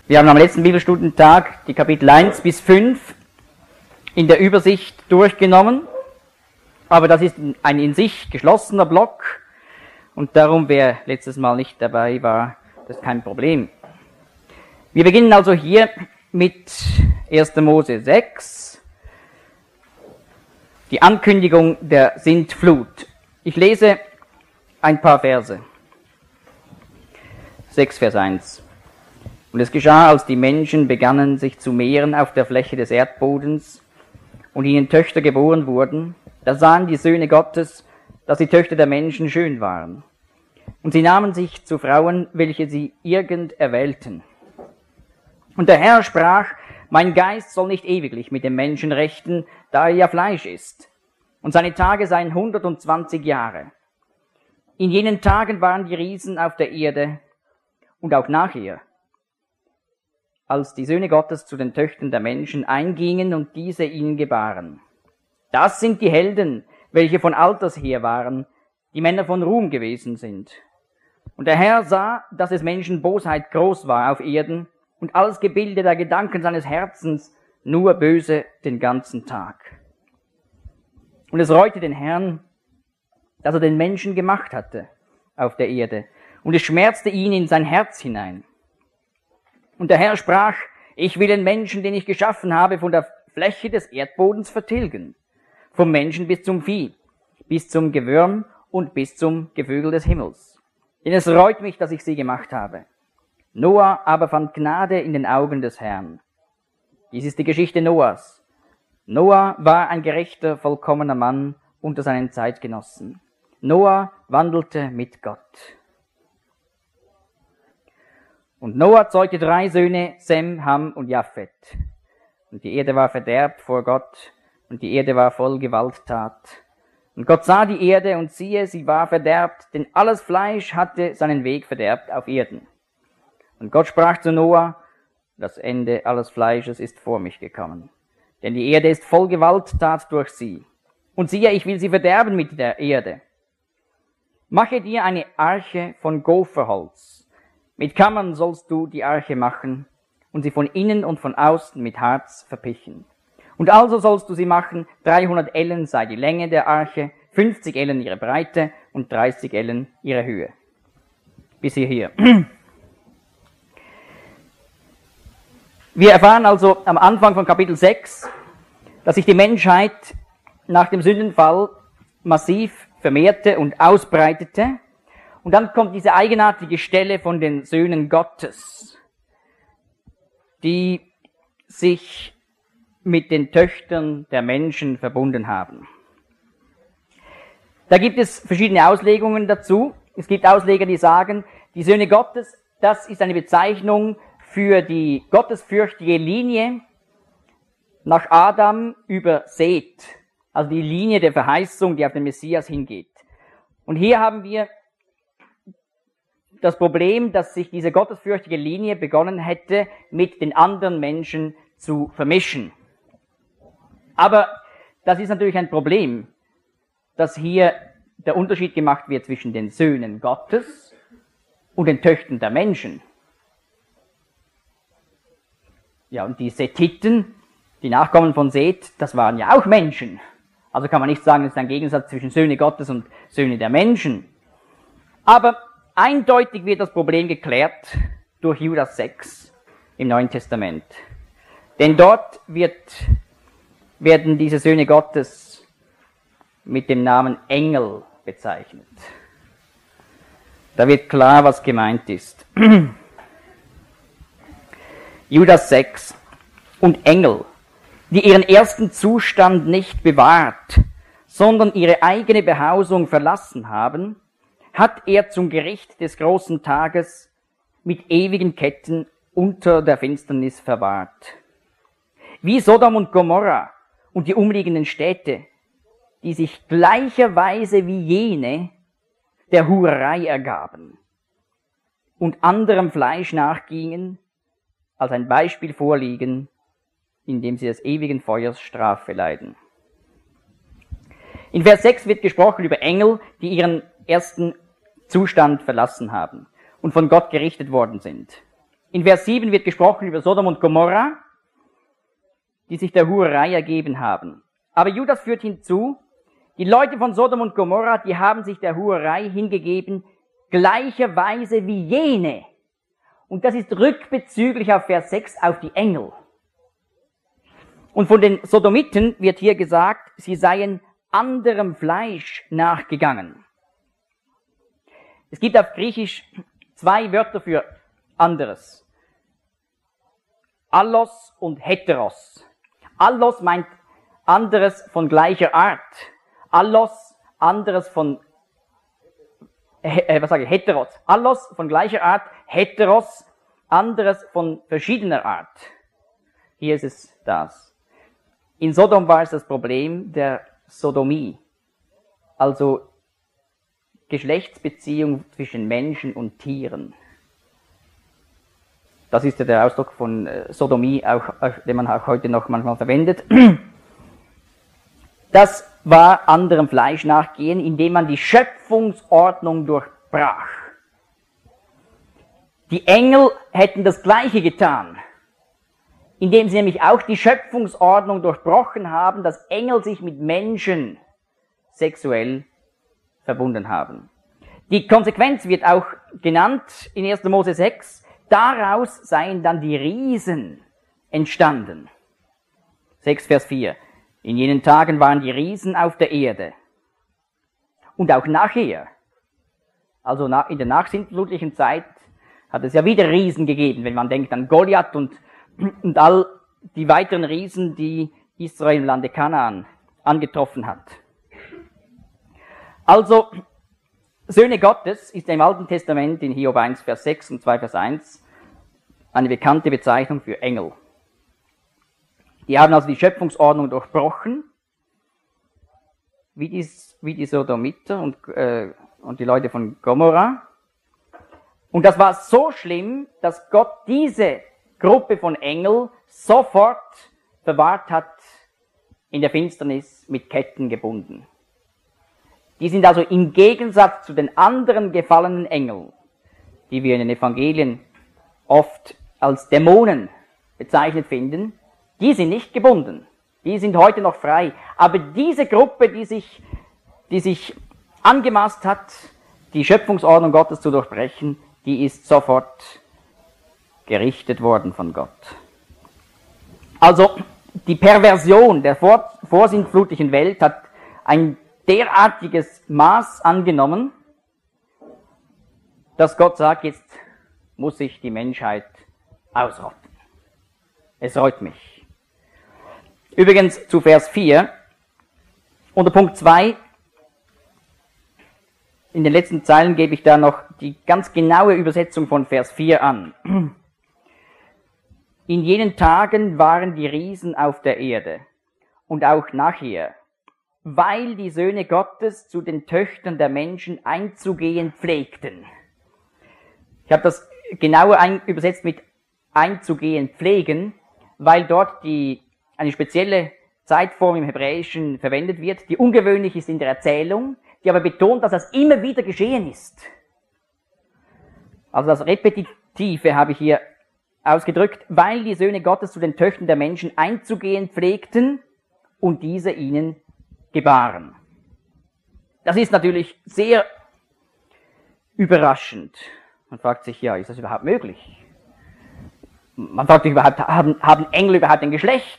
Wir haben am letzten Bibelstundentag die Kapitel 1 bis 5 in der Übersicht durchgenommen, aber das ist ein in sich geschlossener Block und darum, wer letztes Mal nicht dabei war, das ist kein Problem. Wir beginnen also hier mit 1. Mose 6, die Ankündigung der Sintflut. Ich lese ein paar Verse. 6, Vers 1. Und es geschah, als die Menschen begannen, sich zu mehren auf der Fläche des Erdbodens und ihnen Töchter geboren wurden, da sahen die Söhne Gottes, dass die Töchter der Menschen schön waren. Und sie nahmen sich zu Frauen, welche sie irgend erwählten. Und der Herr sprach, mein Geist soll nicht ewiglich mit dem Menschen rechten, da er ja Fleisch ist. Und seine Tage seien 120 Jahre. In jenen Tagen waren die Riesen auf der Erde und auch nachher, als die Söhne Gottes zu den Töchtern der Menschen eingingen und diese ihnen gebaren. Das sind die Helden, welche von Alters her waren, die Männer von Ruhm gewesen sind. Und der Herr sah, dass des Menschen Bosheit groß war auf Erden und alles Gebilde der Gedanken seines Herzens nur böse den ganzen Tag. Und es reute den Herrn, dass er den Menschen gemacht hatte auf der Erde, und es schmerzte ihn in sein Herz hinein. Und der Herr sprach, ich will den Menschen, den ich geschaffen habe, von der Fläche des Erdbodens vertilgen, vom Menschen bis zum Vieh, bis zum Gewürm und bis zum Gevögel des Himmels. Denn es reut mich, dass ich sie gemacht habe. Noah aber fand Gnade in den Augen des Herrn. Dies ist die Geschichte Noahs. Noah war ein gerechter, vollkommener Mann unter seinen Zeitgenossen. Noah wandelte mit Gott. Und Noah zeugte 3 Söhne, Sem, Ham und Japhet. Und die Erde war verderbt vor Gott, und die Erde war voll Gewalttat. Und Gott sah die Erde, und siehe, sie war verderbt, denn alles Fleisch hatte seinen Weg verderbt auf Erden. Und Gott sprach zu Noah, das Ende alles Fleisches ist vor mich gekommen. Denn die Erde ist voll Gewalttat durch sie. Und siehe, ich will sie verderben mit der Erde. Mache dir eine Arche von Gopherholz. Mit Kammern sollst du die Arche machen und sie von innen und von außen mit Harz verpichen. Und also sollst du sie machen, 300 Ellen sei die Länge der Arche, 50 Ellen ihre Breite und 30 Ellen ihre Höhe. Bis hierher. Wir erfahren also am Anfang von Kapitel 6, dass sich die Menschheit nach dem Sündenfall massiv vermehrte und ausbreitete. Und dann kommt diese eigenartige Stelle von den Söhnen Gottes, die sich mit den Töchtern der Menschen verbunden haben. Da gibt es verschiedene Auslegungen dazu. Es gibt Ausleger, die sagen, die Söhne Gottes, das ist eine Bezeichnung für die gottesfürchtige Linie nach Adam über Seth, also die Linie der Verheißung, die auf den Messias hingeht. Und hier haben wir das Problem, dass sich diese gottesfürchtige Linie begonnen hätte, mit den anderen Menschen zu vermischen. Aber das ist natürlich ein Problem, dass hier der Unterschied gemacht wird zwischen den Söhnen Gottes und den Töchtern der Menschen. Ja, und die Sethiten, die Nachkommen von Seth, das waren ja auch Menschen. Also kann man nicht sagen, es ist ein Gegensatz zwischen Söhne Gottes und Söhne der Menschen. Aber eindeutig wird das Problem geklärt durch Judas 6 im Neuen Testament. Denn dort werden diese Söhne Gottes mit dem Namen Engel bezeichnet. Da wird klar, was gemeint ist. Judas 6. Und Engel, die ihren ersten Zustand nicht bewahrt, sondern ihre eigene Behausung verlassen haben, hat er zum Gericht des großen Tages mit ewigen Ketten unter der Finsternis verwahrt. Wie Sodom und Gomorra und die umliegenden Städte, die sich gleicherweise wie jene der Hurerei ergaben und anderem Fleisch nachgingen, als ein Beispiel vorliegen, indem sie des ewigen Feuers Strafe leiden. In Vers 6 wird gesprochen über Engel, die ihren ersten Zustand verlassen haben und von Gott gerichtet worden sind. In Vers 7 wird gesprochen über Sodom und Gomorra, die sich der Hurerei ergeben haben. Aber Judas führt hinzu, die Leute von Sodom und Gomorra, die haben sich der Hurerei hingegeben, gleicherweise wie jene. Und das ist rückbezüglich auf Vers 6 auf die Engel. Und von den Sodomiten wird hier gesagt, sie seien anderem Fleisch nachgegangen. Es gibt auf Griechisch 2 Wörter für anderes. Allos und Heteros. Allos meint anderes von gleicher Art. Allos, anderes von, Heteros. Allos von gleicher Art, Heteros, anderes von verschiedener Art. Hier ist es das. In Sodom war es das Problem der Sodomie, also Geschlechtsbeziehung zwischen Menschen und Tieren. Das ist ja der Ausdruck von Sodomie, den man auch heute noch manchmal verwendet. Das war anderem Fleisch nachgehen, indem man die Schöpfungsordnung durchbrach. Die Engel hätten das Gleiche getan, indem sie nämlich auch die Schöpfungsordnung durchbrochen haben, dass Engel sich mit Menschen sexuell verbunden haben. Die Konsequenz wird auch genannt in 1. Mose 6. Daraus seien dann die Riesen entstanden. 6 Vers 4. In jenen Tagen waren die Riesen auf der Erde. Und auch nachher, also in der nachsintflutlichen Zeit, hat es ja wieder Riesen gegeben, wenn man denkt an Goliath und all die weiteren Riesen, die Israel im Lande Kanaan angetroffen hat. Also, Söhne Gottes ist im Alten Testament in Hiob 1, Vers 6 und 2, Vers 1 eine bekannte Bezeichnung für Engel. Die haben also die Schöpfungsordnung durchbrochen, wie die Sodomiter und die Leute von Gomorra. Und das war so schlimm, dass Gott diese Gruppe von Engeln sofort verwahrt hat, in der Finsternis mit Ketten gebunden. Die sind also im Gegensatz zu den anderen gefallenen Engeln, die wir in den Evangelien oft als Dämonen bezeichnet finden, die sind nicht gebunden. Die sind heute noch frei. Aber diese Gruppe, die sich angemaßt hat, die Schöpfungsordnung Gottes zu durchbrechen, die ist sofort gerichtet worden von Gott. Also die Perversion der vorsintflutlichen Welt hat ein derartiges Maß angenommen, dass Gott sagt, jetzt muss sich die Menschheit ausrotten. Es reut mich. Übrigens zu Vers 4, unter Punkt 2, in den letzten Zeilen gebe ich da noch die ganz genaue Übersetzung von Vers 4 an. In jenen Tagen waren die Riesen auf der Erde und auch nachher, weil die Söhne Gottes zu den Töchtern der Menschen einzugehen pflegten. Ich habe das genauer übersetzt mit einzugehen pflegen, weil dort eine spezielle Zeitform im Hebräischen verwendet wird, die ungewöhnlich ist in der Erzählung, die aber betont, dass das immer wieder geschehen ist. Also das Repetitive habe ich hier ausgedrückt, weil die Söhne Gottes zu den Töchtern der Menschen einzugehen pflegten und diese ihnen gebaren. Das ist natürlich sehr überraschend. Man fragt sich, ja, ist das überhaupt möglich? Man fragt sich überhaupt, haben Engel überhaupt ein Geschlecht?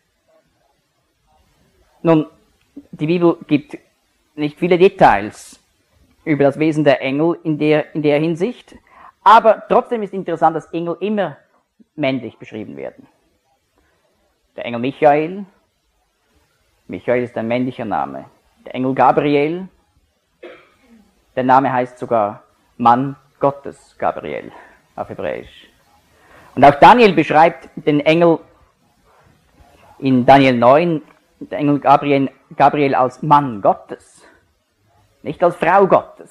Nun, die Bibel gibt nicht viele Details über das Wesen der Engel in der Hinsicht, aber trotzdem ist interessant, dass Engel immer männlich beschrieben werden. Der Engel Michael ist ein männlicher Name. Der Engel Gabriel, der Name heißt sogar Mann Gottes, Gabriel, auf Hebräisch. Und auch Daniel beschreibt den Engel in Daniel 9, der Engel Gabriel als Mann Gottes, nicht als Frau Gottes.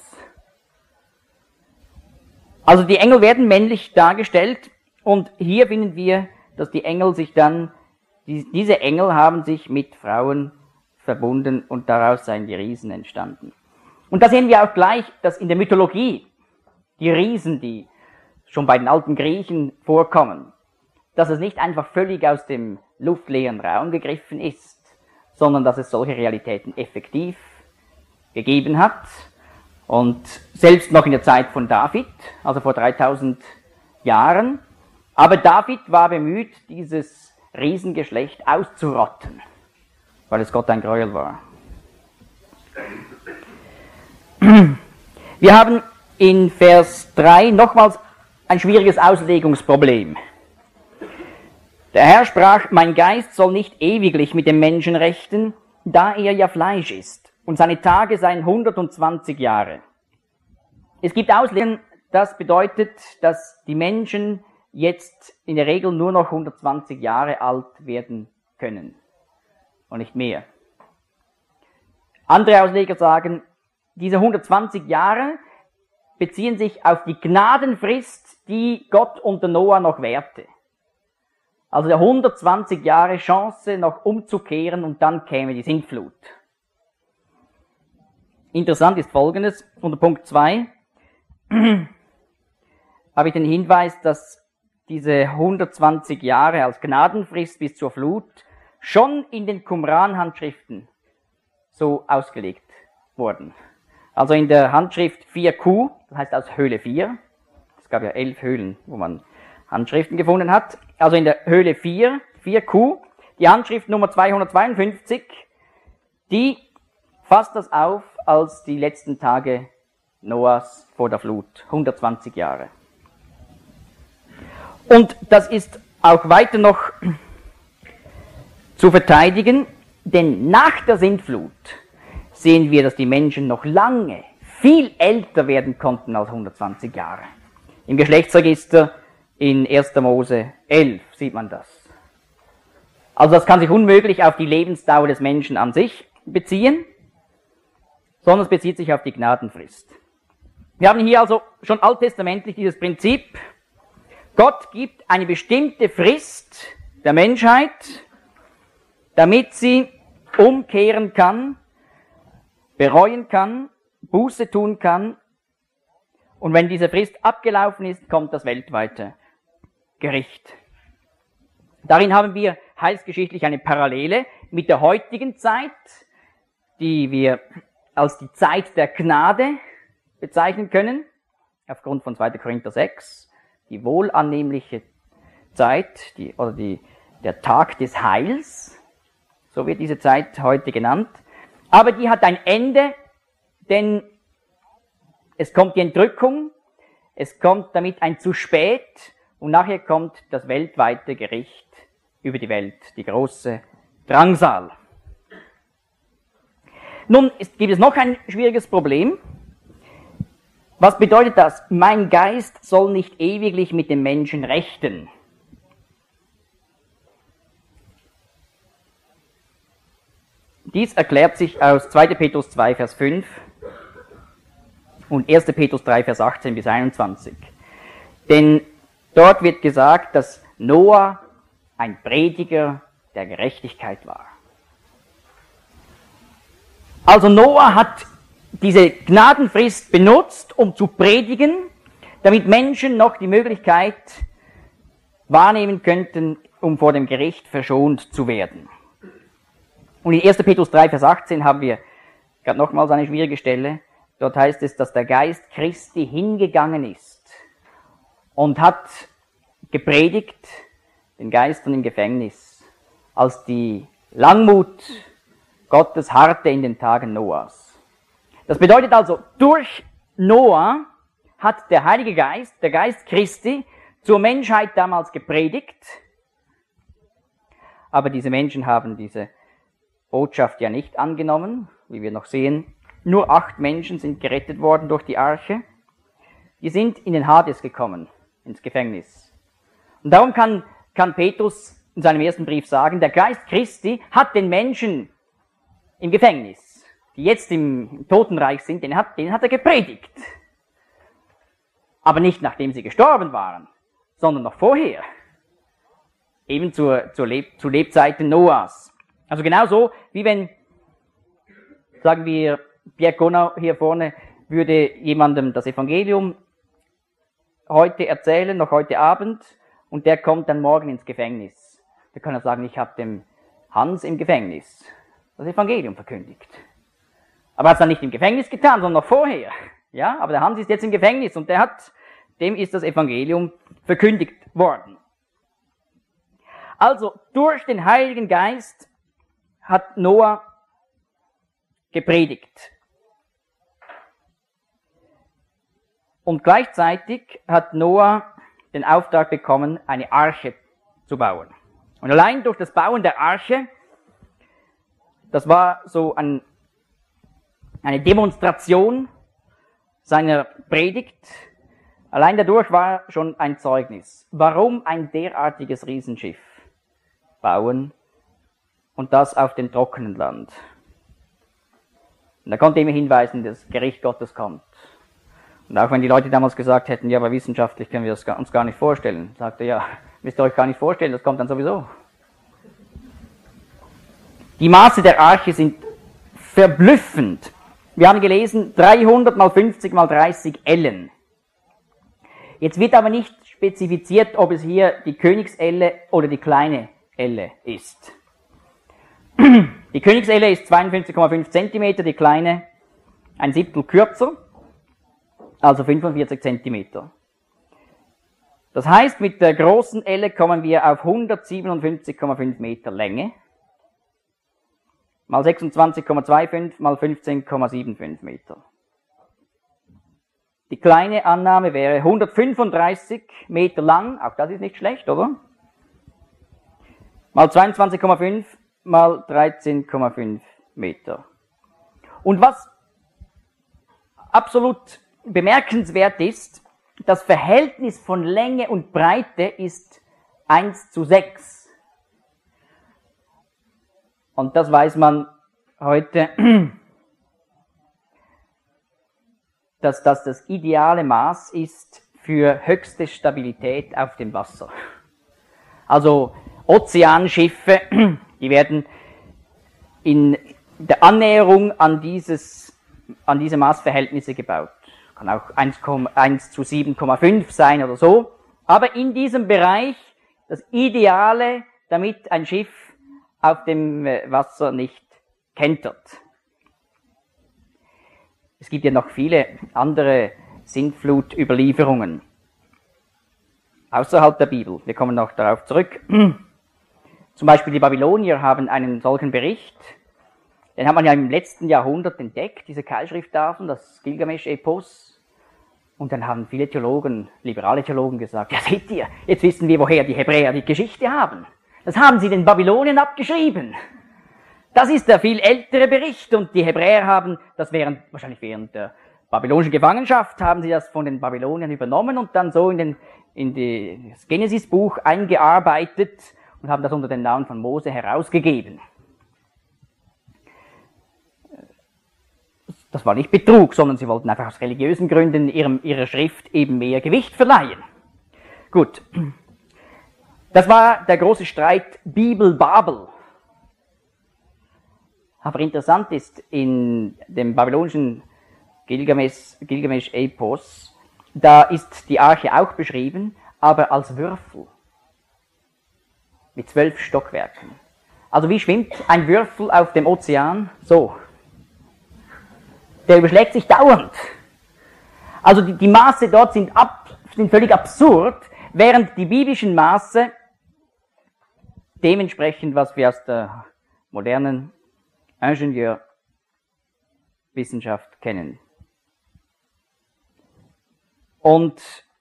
Also die Engel werden männlich dargestellt und hier finden wir, dass die Engel sich dann, diese Engel haben sich mit Frauen verbunden und daraus seien die Riesen entstanden. Und da sehen wir auch gleich, dass in der Mythologie die Riesen, die schon bei den alten Griechen vorkommen, dass es nicht einfach völlig aus dem luftleeren Raum gegriffen ist, sondern dass es solche Realitäten effektiv gegeben hat. Und selbst noch in der Zeit von David, also vor 3000 Jahren. Aber David war bemüht, dieses Riesengeschlecht auszurotten, weil es Gott ein Gräuel war. Wir haben in Vers 3 nochmals ein schwieriges Auslegungsproblem. Der Herr sprach, mein Geist soll nicht ewiglich mit dem Menschen rechten, da er ja Fleisch ist, und seine Tage seien 120 Jahre. Es gibt Auslegungen, das bedeutet, dass die Menschen jetzt in der Regel nur noch 120 Jahre alt werden können und nicht mehr. Andere Ausleger sagen, diese 120 Jahre beziehen sich auf die Gnadenfrist, die Gott unter Noah noch währte. Also der 120 Jahre Chance noch umzukehren und dann käme die Sintflut. Interessant ist Folgendes, unter Punkt 2 habe ich den Hinweis, dass diese 120 Jahre als Gnadenfrist bis zur Flut schon in den Qumran-Handschriften so ausgelegt wurden. Also in der Handschrift 4Q, das heißt aus Höhle 4, es gab ja 11 Höhlen, wo man Handschriften gefunden hat, also in der Höhle 4Q, die Handschrift Nummer 252, die fasst das auf als die letzten Tage Noahs vor der Flut, 120 Jahre. Und das ist auch weiter noch zu verteidigen, denn nach der Sintflut sehen wir, dass die Menschen noch lange, viel älter werden konnten als 120 Jahre. Im Geschlechtsregister in 1. Mose 11 sieht man das. Also das kann sich unmöglich auf die Lebensdauer des Menschen an sich beziehen, sondern es bezieht sich auf die Gnadenfrist. Wir haben hier also schon alttestamentlich dieses Prinzip, Gott gibt eine bestimmte Frist der Menschheit, damit sie umkehren kann, bereuen kann, Buße tun kann. Und wenn diese Frist abgelaufen ist, kommt das weltweite Gericht. Darin haben wir heilsgeschichtlich eine Parallele mit der heutigen Zeit, die wir als die Zeit der Gnade bezeichnen können, aufgrund von 2. Korinther 6. Die wohlannehmliche Zeit, der Tag des Heils, so wird diese Zeit heute genannt. Aber die hat ein Ende, denn es kommt die Entrückung, es kommt damit ein zu spät und nachher kommt das weltweite Gericht über die Welt, die große Drangsal. Nun gibt es noch ein schwieriges Problem. Was bedeutet das? Mein Geist soll nicht ewiglich mit dem Menschen rechten. Dies erklärt sich aus 2. Petrus 2, Vers 5 und 1. Petrus 3, Vers 18 bis 21. Denn dort wird gesagt, dass Noah ein Prediger der Gerechtigkeit war. Also Noah hat diese Gnadenfrist benutzt, um zu predigen, damit Menschen noch die Möglichkeit wahrnehmen könnten, um vor dem Gericht verschont zu werden. Und in 1. Petrus 3, Vers 18 haben wir gerade nochmals eine schwierige Stelle. Dort heißt es, dass der Geist Christi hingegangen ist und hat gepredigt, den Geistern im Gefängnis, als die Langmut Gottes harrte in den Tagen Noahs. Das bedeutet also, durch Noah hat der Heilige Geist, der Geist Christi, zur Menschheit damals gepredigt. Aber diese Menschen haben diese Botschaft ja nicht angenommen, wie wir noch sehen. Nur 8 Menschen sind gerettet worden durch die Arche. Die sind in den Hades gekommen, ins Gefängnis. Und darum kann Petrus in seinem ersten Brief sagen, der Geist Christi hat den Menschen im Gefängnis, die jetzt im Totenreich sind, denen hat er gepredigt. Aber nicht nachdem sie gestorben waren, sondern noch vorher. Eben zu Lebzeiten Noahs. Also genauso, wie wenn, sagen wir, Pierre Gonau hier vorne würde jemandem das Evangelium heute erzählen, noch heute Abend, und der kommt dann morgen ins Gefängnis. Da kann er sagen, ich habe dem Hans im Gefängnis das Evangelium verkündigt. Aber er hat es dann nicht im Gefängnis getan, sondern noch vorher. Ja, aber der Hans ist jetzt im Gefängnis und dem ist das Evangelium verkündigt worden. Also, durch den Heiligen Geist hat Noah gepredigt. Und gleichzeitig hat Noah den Auftrag bekommen, eine Arche zu bauen. Und allein durch das Bauen der Arche, das war so eine Demonstration seiner Predigt, allein dadurch war schon ein Zeugnis. Warum ein derartiges Riesenschiff bauen und das auf dem trockenen Land? Und da konnte immer hinweisen, dass das Gericht Gottes kommt. Und auch wenn die Leute damals gesagt hätten, ja, aber wissenschaftlich können wir das uns gar nicht vorstellen, sagte er, ja, müsst ihr euch gar nicht vorstellen, das kommt dann sowieso. Die Maße der Arche sind verblüffend. Wir haben gelesen, 300 mal 50 mal 30 Ellen. Jetzt wird aber nicht spezifiziert, ob es hier die Königselle oder die kleine Elle ist. Die Königselle ist 52,5 cm, die kleine ein Siebtel kürzer, also 45 cm. Das heißt, mit der großen Elle kommen wir auf 157,5 Meter Länge, mal 26,25 mal 15,75 Meter. Die kleine Annahme wäre 135 Meter lang, auch das ist nicht schlecht, oder? Mal 22,5 mal 13,5 Meter. Und was absolut bemerkenswert ist, das Verhältnis von Länge und Breite ist 1:6. Und das weiß man heute, dass das ideale Maß ist für höchste Stabilität auf dem Wasser. Also Ozeanschiffe, die werden in der Annäherung an diese Maßverhältnisse gebaut. Kann auch 1:7,5 sein oder so. Aber in diesem Bereich das Ideale, damit ein Schiff auf dem Wasser nicht kentert. Es gibt ja noch viele andere Sintflutüberlieferungen außerhalb der Bibel. Wir kommen noch darauf zurück. Zum Beispiel die Babylonier haben einen solchen Bericht, den hat man ja im letzten Jahrhundert entdeckt, diese Keilschrifttafeln, das Gilgamesch-Epos. Und dann haben viele Theologen, liberale Theologen gesagt, ja seht ihr, jetzt wissen wir, woher die Hebräer die Geschichte haben. Das haben sie den Babyloniern abgeschrieben. Das ist der viel ältere Bericht und die Hebräer haben das wahrscheinlich während der babylonischen Gefangenschaft, haben sie das von den Babyloniern übernommen und dann so in das Genesis-Buch eingearbeitet und haben das unter dem Namen von Mose herausgegeben. Das war nicht Betrug, sondern sie wollten einfach aus religiösen Gründen ihrer Schrift eben mehr Gewicht verleihen. Gut. Das war der große Streit Bibel-Babel. Aber interessant ist, in dem babylonischen Gilgamesch-Epos, da ist die Arche auch beschrieben, aber als Würfel. Mit 12 Stockwerken. Also wie schwimmt ein Würfel auf dem Ozean? So. Der überschlägt sich dauernd. Also die Maße dort sind völlig absurd, während die biblischen Maße dementsprechend, was wir aus der modernen Ingenieurwissenschaft kennen. Und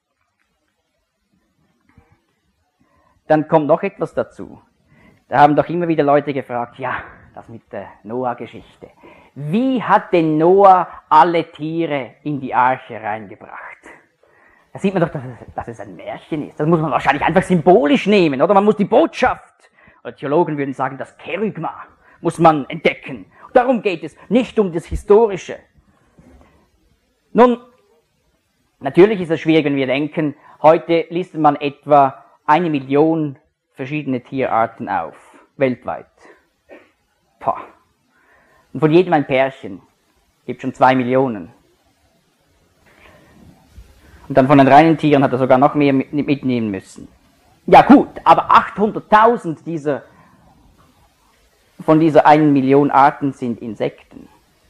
dann kommt noch etwas dazu. Da haben doch immer wieder Leute gefragt, ja, das mit der Noah-Geschichte. Wie hat denn Noah alle Tiere in die Arche reingebracht? Da sieht man doch, dass es ein Märchen ist. Das muss man wahrscheinlich einfach symbolisch nehmen, oder? Man muss die Botschaft, oder Theologen würden sagen, das Kerygma muss man entdecken. Darum geht es, nicht um das Historische. Nun, natürlich ist es schwierig, wenn wir denken, heute listet man etwa 1 Million verschiedene Tierarten auf, weltweit. Pah. Und von jedem ein Pärchen. Gibt schon 2 Millionen. Und dann von den reinen Tieren hat er sogar noch mehr mitnehmen müssen. Ja gut, aber 800.000 von dieser 1 Million Arten sind Insekten.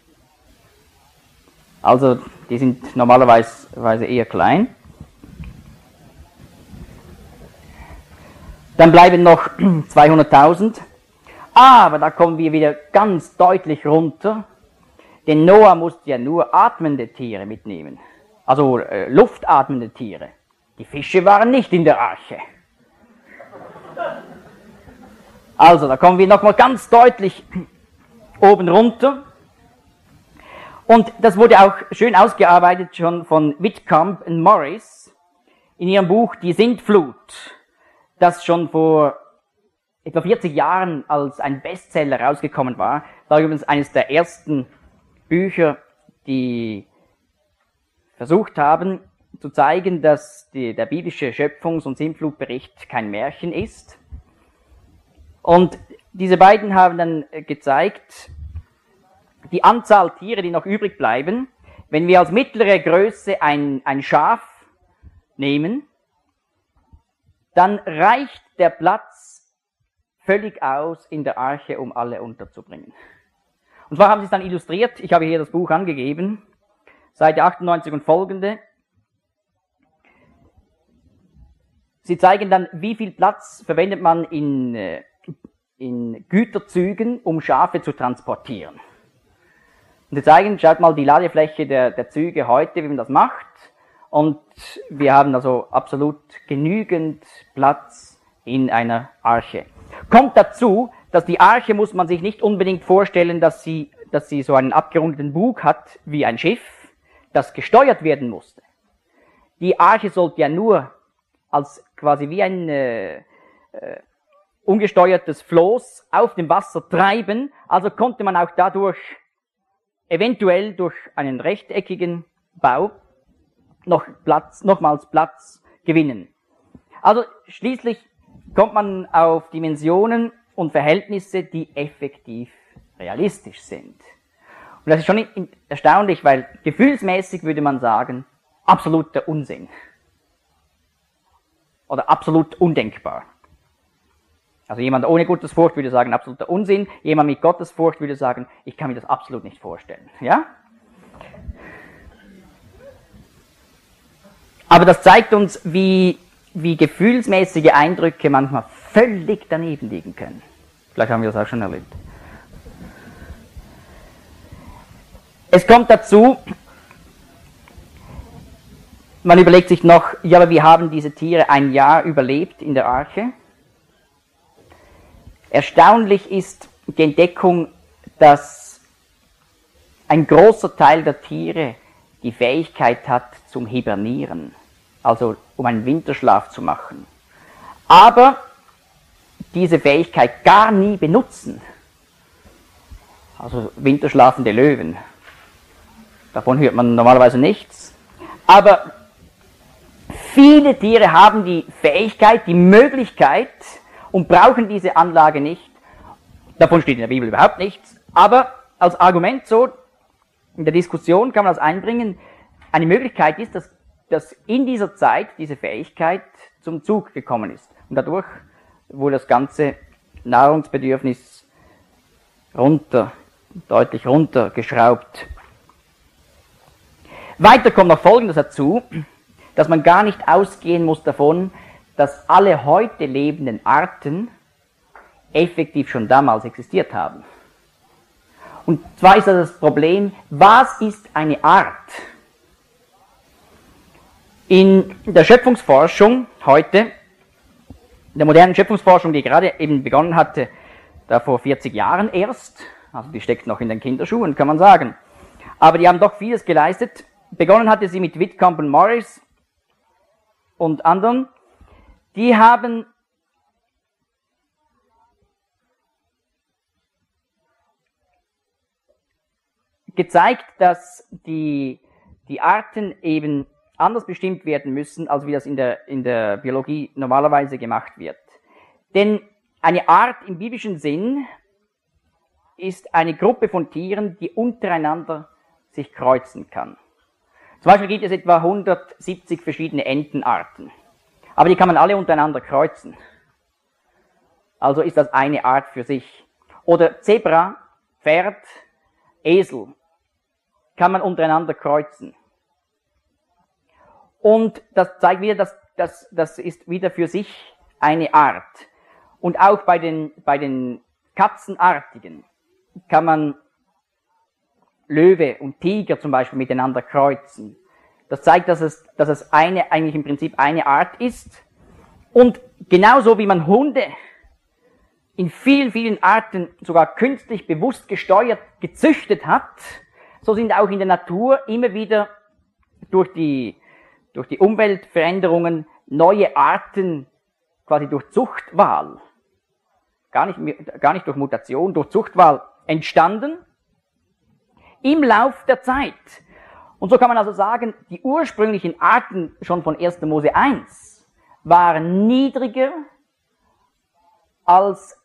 Also die sind normalerweise eher klein. Dann bleiben noch 200.000. Aber da kommen wir wieder ganz deutlich runter, denn Noah musste ja nur atmende Tiere mitnehmen. Also luftatmende Tiere. Die Fische waren nicht in der Arche. Also da kommen wir nochmal ganz deutlich oben runter. Und das wurde auch schön ausgearbeitet schon von Whitcomb und Morris in ihrem Buch Die Sintflut, das schon vor etwa 40 Jahren als ein Bestseller rausgekommen war. Das war übrigens eines der ersten Bücher, die versucht haben zu zeigen, dass der biblische Schöpfungs- und Sintflutbericht kein Märchen ist. Und diese beiden haben dann gezeigt, die Anzahl Tiere, die noch übrig bleiben, wenn wir als mittlere Größe ein Schaf nehmen, dann reicht der Platz völlig aus in der Arche, um alle unterzubringen. Und zwar haben sie es dann illustriert, ich habe hier das Buch angegeben, Seite 98 und folgende. Sie zeigen dann, wie viel Platz verwendet man in Güterzügen, um Schafe zu transportieren. Und sie zeigen, schaut mal die Ladefläche der Züge heute, wie man das macht. Und wir haben also absolut genügend Platz in einer Arche. Kommt dazu, dass die Arche muss man sich nicht unbedingt vorstellen, dass sie so einen abgerundeten Bug hat wie ein Schiff, das gesteuert werden musste. Die Arche sollte ja nur als quasi wie ein ungesteuertes Floß auf dem Wasser treiben, also konnte man auch dadurch eventuell durch einen rechteckigen Bau nochmals Platz gewinnen. Also schließlich kommt man auf Dimensionen und Verhältnisse, die effektiv realistisch sind. Und das ist schon erstaunlich, weil gefühlsmäßig würde man sagen, absoluter Unsinn. Oder absolut undenkbar. Also jemand ohne Gottesfurcht würde sagen, absoluter Unsinn. Jemand mit Gottesfurcht würde sagen, ich kann mir das absolut nicht vorstellen. Ja? Aber das zeigt uns, wie gefühlsmäßige Eindrücke manchmal völlig daneben liegen können. Vielleicht haben wir das auch schon erlebt. Es kommt dazu, man überlegt sich noch, ja, aber wie haben diese Tiere ein Jahr überlebt in der Arche? Erstaunlich ist die Entdeckung, dass ein großer Teil der Tiere die Fähigkeit hat zum Hibernieren, also um einen Winterschlaf zu machen, aber diese Fähigkeit gar nie benutzen. Also winterschlafende Löwen, davon hört man normalerweise nichts, aber viele Tiere haben die Fähigkeit, die Möglichkeit und brauchen diese Anlage nicht. Davon steht in der Bibel überhaupt nichts, aber als Argument so, in der Diskussion kann man das einbringen, eine Möglichkeit ist, dass in dieser Zeit diese Fähigkeit zum Zug gekommen ist. Und dadurch wurde das ganze Nahrungsbedürfnis deutlich runtergeschraubt. Weiter kommt noch Folgendes dazu, dass man gar nicht ausgehen muss davon, dass alle heute lebenden Arten effektiv schon damals existiert haben. Und zwar ist das Problem, was ist eine Art? In der Schöpfungsforschung heute, in der modernen Schöpfungsforschung, die gerade eben begonnen hatte, da vor 40 Jahren erst, also die steckt noch in den Kinderschuhen, kann man sagen, aber die haben doch vieles geleistet. Begonnen hatte sie mit Whitcomb und Morris und anderen. Die haben gezeigt, dass die Arten eben anders bestimmt werden müssen, als wie das in der Biologie normalerweise gemacht wird. Denn eine Art im biblischen Sinn ist eine Gruppe von Tieren, die untereinander sich kreuzen kann. Zum Beispiel gibt es etwa 170 verschiedene Entenarten. Aber die kann man alle untereinander kreuzen. Also ist das eine Art für sich. Oder Zebra, Pferd, Esel kann man untereinander kreuzen. Und das zeigt wieder, das ist wieder für sich eine Art. Und auch bei den Katzenartigen kann man Löwe und Tiger zum Beispiel miteinander kreuzen. Das zeigt, dass es eigentlich im Prinzip eine Art ist. Und genauso wie man Hunde in vielen, vielen Arten sogar künstlich bewusst gesteuert, gezüchtet hat, so sind auch in der Natur immer wieder durch die Umweltveränderungen neue Arten quasi durch Zuchtwahl, gar nicht durch Mutation, durch Zuchtwahl entstanden im Lauf der Zeit. Und so kann man also sagen, die ursprünglichen Arten schon von 1. Mose 1 waren niedriger als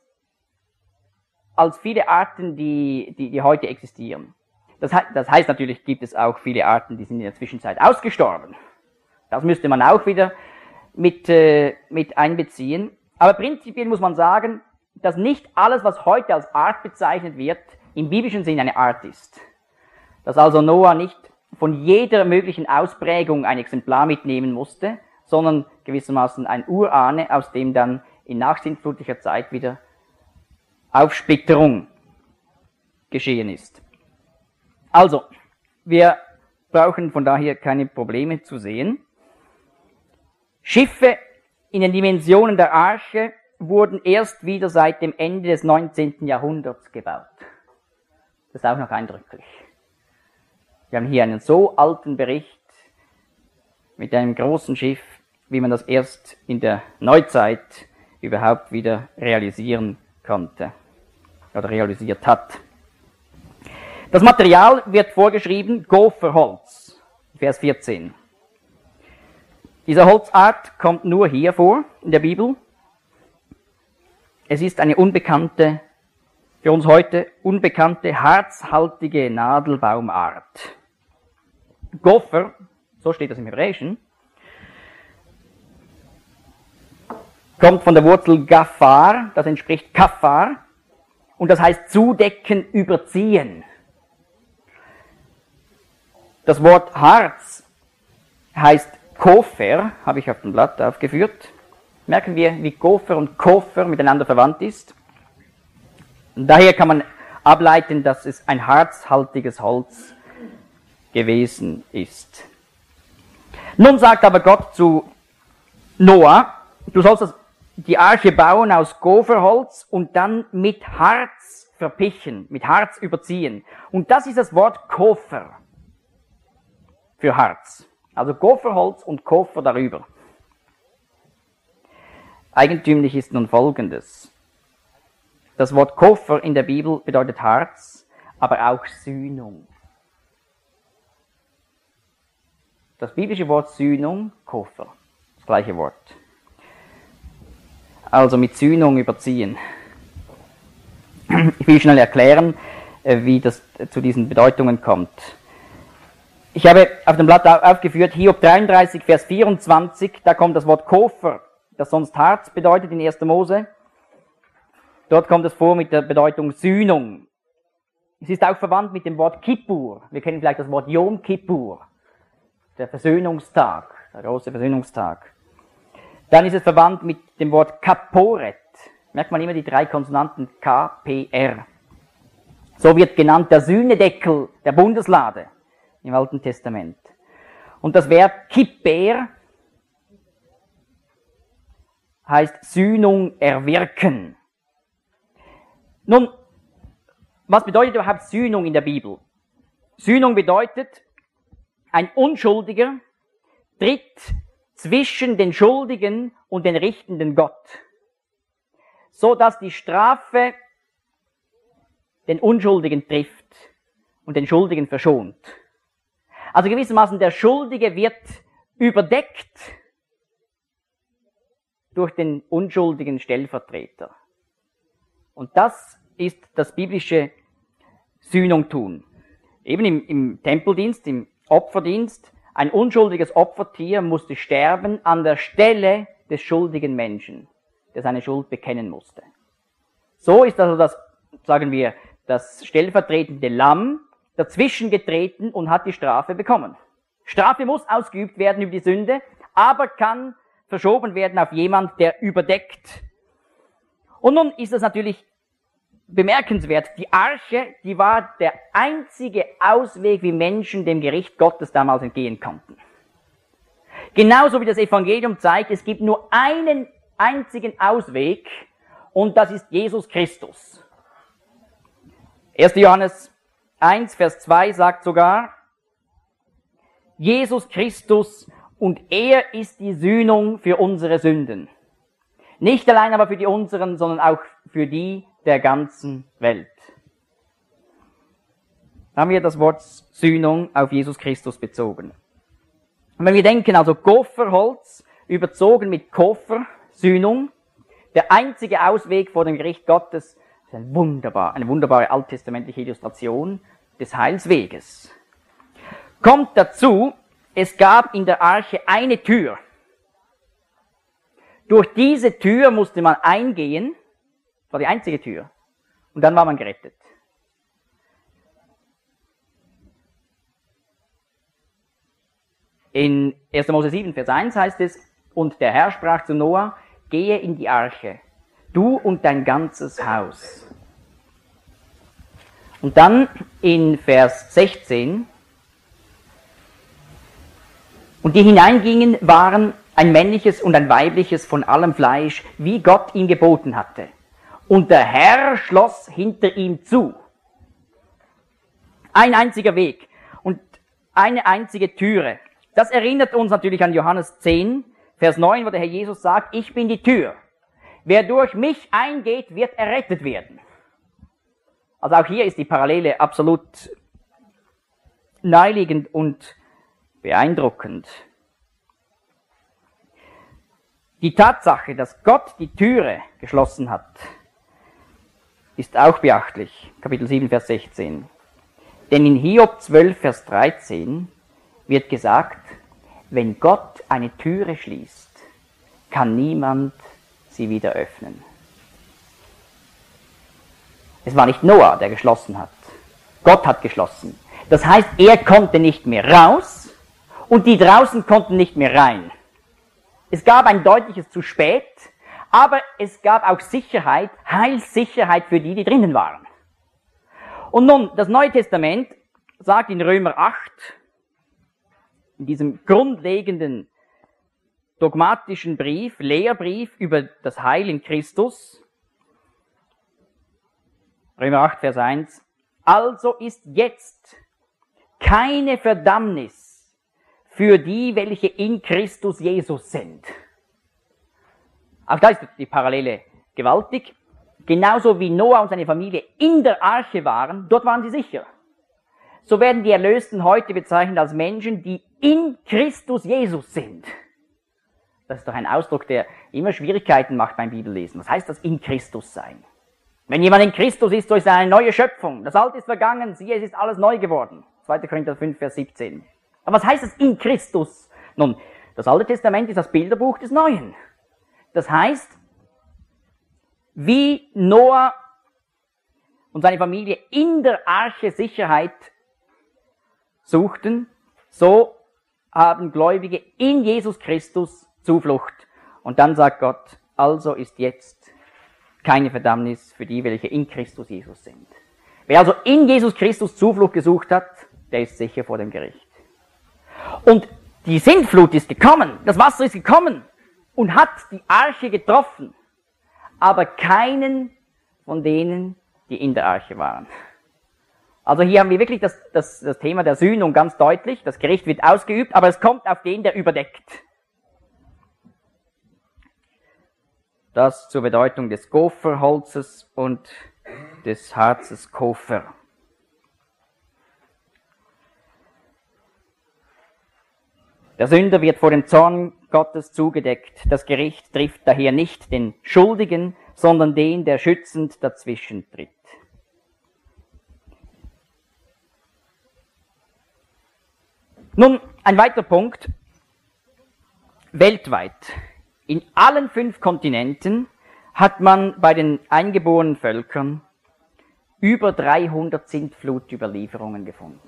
viele Arten, die heute existieren. Das heißt natürlich, gibt es auch viele Arten, die sind in der Zwischenzeit ausgestorben. Das müsste man auch wieder mit einbeziehen. Aber prinzipiell muss man sagen, dass nicht alles, was heute als Art bezeichnet wird, im biblischen Sinn eine Art ist. Dass also Noah nicht von jeder möglichen Ausprägung ein Exemplar mitnehmen musste, sondern gewissermaßen ein Urahne, aus dem dann in nachsintflutlicher Zeit wieder Aufsplitterung geschehen ist. Also, wir brauchen von daher keine Probleme zu sehen. Schiffe in den Dimensionen der Arche wurden erst wieder seit dem Ende des 19. Jahrhunderts gebaut. Das ist auch noch eindrücklich. Wir haben hier einen so alten Bericht mit einem großen Schiff, wie man das erst in der Neuzeit überhaupt wieder realisieren konnte oder realisiert hat. Das Material wird vorgeschrieben, Gopherholz, Vers 14. Diese Holzart kommt nur hier vor in der Bibel. Es ist eine unbekannte, für uns heute unbekannte, harzhaltige Nadelbaumart. Gopher, so steht das im Hebräischen, kommt von der Wurzel Gaphar, das entspricht Kaffar, und das heißt zudecken, überziehen. Das Wort Harz heißt Kopher, habe ich auf dem Blatt aufgeführt. Merken wir, wie Gopher und Kopher miteinander verwandt ist. Und daher kann man ableiten, dass es ein harzhaltiges Holz gewesen ist. Nun sagt aber Gott zu Noah, du sollst die Arche bauen aus Gopherholz und dann mit Harz verpichen, mit Harz überziehen. Und das ist das Wort Kopher für Harz. Also Gopherholz und Kopher darüber. Eigentümlich ist nun Folgendes. Das Wort Kopher in der Bibel bedeutet Harz, aber auch Sühnung. Das biblische Wort Sühnung, Kopher, das gleiche Wort. Also mit Sühnung überziehen. Ich will schnell erklären, wie das zu diesen Bedeutungen kommt. Ich habe auf dem Blatt aufgeführt, Hiob 33, Vers 24, da kommt das Wort Kopher, das sonst Harz bedeutet in 1. Mose. Dort kommt es vor mit der Bedeutung Sühnung. Es ist auch verwandt mit dem Wort Kippur. Wir kennen vielleicht das Wort Yom Kippur, der Versöhnungstag, der große Versöhnungstag. Dann ist es verwandt mit dem Wort Kaporet. Merkt man immer die 3 Konsonanten K, P, R. So wird genannt der Sühnedeckel der Bundeslade im Alten Testament. Und das Verb Kipper heißt Sühnung erwirken. Nun, was bedeutet überhaupt Sühnung in der Bibel? Sühnung bedeutet, ein Unschuldiger tritt zwischen den Schuldigen und den richtenden Gott, so dass die Strafe den Unschuldigen trifft und den Schuldigen verschont. Also gewissermaßen der Schuldige wird überdeckt durch den unschuldigen Stellvertreter. Und das ist das biblische Sühnung tun. Eben im Tempeldienst, im Opferdienst, Ein unschuldiges Opfertier musste sterben an der Stelle des schuldigen Menschen, der seine Schuld bekennen musste. So ist also das, sagen wir, das stellvertretende Lamm dazwischen getreten und hat die Strafe bekommen. Strafe muss ausgeübt werden über die Sünde, aber kann verschoben werden auf jemand, der überdeckt. Und nun ist es natürlich bemerkenswert, die Arche, die war der einzige Ausweg, wie Menschen dem Gericht Gottes damals entgehen konnten. Genauso wie das Evangelium zeigt, es gibt nur einen einzigen Ausweg, und das ist Jesus Christus. 1. Johannes 1, Vers 2 sagt sogar, Jesus Christus, und er ist die Sühnung für unsere Sünden. Nicht allein aber für die unseren, sondern auch für die der ganzen Welt. Da haben wir das Wort Sühnung auf Jesus Christus bezogen. Und wenn wir denken, also Gopherholz, überzogen mit Koffer, Sühnung, der einzige Ausweg vor dem Gericht Gottes, ist eine wunderbare alttestamentliche Illustration des Heilsweges. Kommt dazu, es gab in der Arche eine Tür. Durch diese Tür musste man eingehen, das war die einzige Tür, und dann war man gerettet. In 1. Mose 7, Vers 1 heißt es, und der Herr sprach zu Noah, gehe in die Arche, du und dein ganzes Haus. Und dann in Vers 16, und die hineingingen, waren ein männliches und ein weibliches von allem Fleisch, wie Gott ihm geboten hatte. Und der Herr schloss hinter ihm zu. Ein einziger Weg und eine einzige Türe. Das erinnert uns natürlich an Johannes 10, Vers 9, wo der Herr Jesus sagt, ich bin die Tür. Wer durch mich eingeht, wird errettet werden. Also auch hier ist die Parallele absolut naheliegend und beeindruckend. Die Tatsache, dass Gott die Türe geschlossen hat, ist auch beachtlich. Kapitel 7, Vers 16. Denn in Hiob 12, Vers 13 wird gesagt, wenn Gott eine Türe schließt, kann niemand sie wieder öffnen. Es war nicht Noah, der geschlossen hat. Gott hat geschlossen. Das heißt, er konnte nicht mehr raus und die draußen konnten nicht mehr rein. Es gab ein deutliches zu spät, aber es gab auch Sicherheit, Heilssicherheit für die, die drinnen waren. Und nun, das Neue Testament sagt in Römer 8, in diesem grundlegenden dogmatischen Brief, Lehrbrief über das Heil in Christus, Römer 8, Vers 1, also ist jetzt keine Verdammnis für die, welche in Christus Jesus sind. Auch da ist die Parallele gewaltig. Genauso wie Noah und seine Familie in der Arche waren, dort waren sie sicher. So werden die Erlösten heute bezeichnet als Menschen, die in Christus Jesus sind. Das ist doch ein Ausdruck, der immer Schwierigkeiten macht beim Bibellesen. Was heißt das, in Christus sein? Wenn jemand in Christus ist, so ist er eine neue Schöpfung. Das Alte ist vergangen, siehe, es ist alles neu geworden. 2. Korinther 5, Vers 17. Aber was heißt das in Christus? Nun, das Alte Testament ist das Bilderbuch des Neuen. Das heißt, wie Noah und seine Familie in der Arche Sicherheit suchten, so haben Gläubige in Jesus Christus Zuflucht. Und dann sagt Gott, also ist jetzt keine Verdammnis für die, welche in Christus Jesus sind. Wer also in Jesus Christus Zuflucht gesucht hat, der ist sicher vor dem Gericht. Und die Sintflut ist gekommen, das Wasser ist gekommen und hat die Arche getroffen, aber keinen von denen, die in der Arche waren. Also hier haben wir wirklich das Thema der Sühnung ganz deutlich. Das Gericht wird ausgeübt, aber es kommt auf den, der überdeckt. Das zur Bedeutung des Gopherholzes und des Harzes Kofer. Der Sünder wird vor dem Zorn Gottes zugedeckt. Das Gericht trifft daher nicht den Schuldigen, sondern den, der schützend dazwischen tritt. Nun, ein weiterer Punkt. Weltweit, in allen 5 Kontinenten, hat man bei den eingeborenen Völkern über 300 Sintflutüberlieferungen gefunden.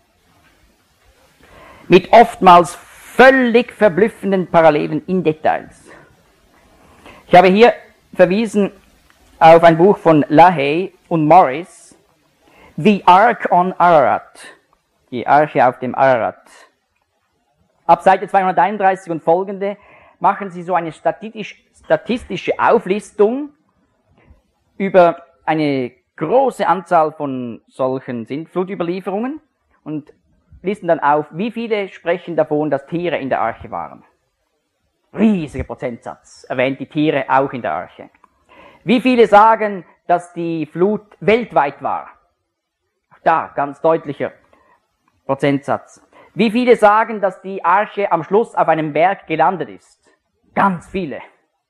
Mit oftmals völlig verblüffenden Parallelen in Details. Ich habe hier verwiesen auf ein Buch von LaHaye und Morris, The Ark on Ararat, die Arche auf dem Ararat. Ab Seite 231 und folgende machen sie so eine statistische Auflistung über eine große Anzahl von solchen Sintflutüberlieferungen und listen dann auf, wie viele sprechen davon, dass Tiere in der Arche waren. Riesiger Prozentsatz erwähnt die Tiere auch in der Arche. Wie viele sagen, dass die Flut weltweit war? Auch da ganz deutlicher Prozentsatz. Wie viele sagen, dass die Arche am Schluss auf einem Berg gelandet ist? Ganz viele.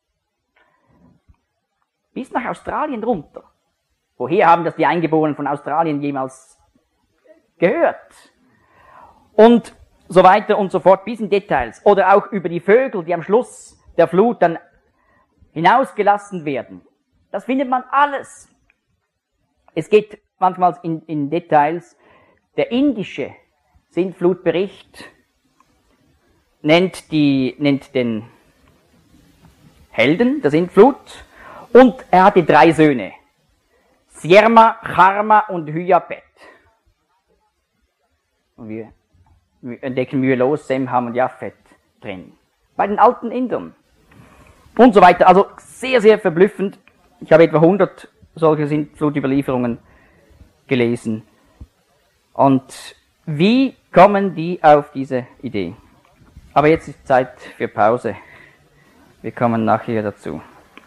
Bis nach Australien runter. Woher haben das die Eingeborenen von Australien jemals gehört? Und so weiter und so fort, bis in Details. Oder auch über die Vögel, die am Schluss der Flut dann hinausgelassen werden. Das findet man alles. Es geht manchmal in Details. Der indische Sintflutbericht nennt den Helden der Sintflut und er hatte 3 Söhne. Sierma, Charma und Hyapet. Und wir entdecken mühelos Sem, Ham und Japhet drin. Bei den alten Indern. Und so weiter. Also sehr, sehr verblüffend. Ich habe etwa 100 solche Sintflutüberlieferungen gelesen. Und wie kommen die auf diese Idee? Aber jetzt ist Zeit für Pause. Wir kommen nachher dazu.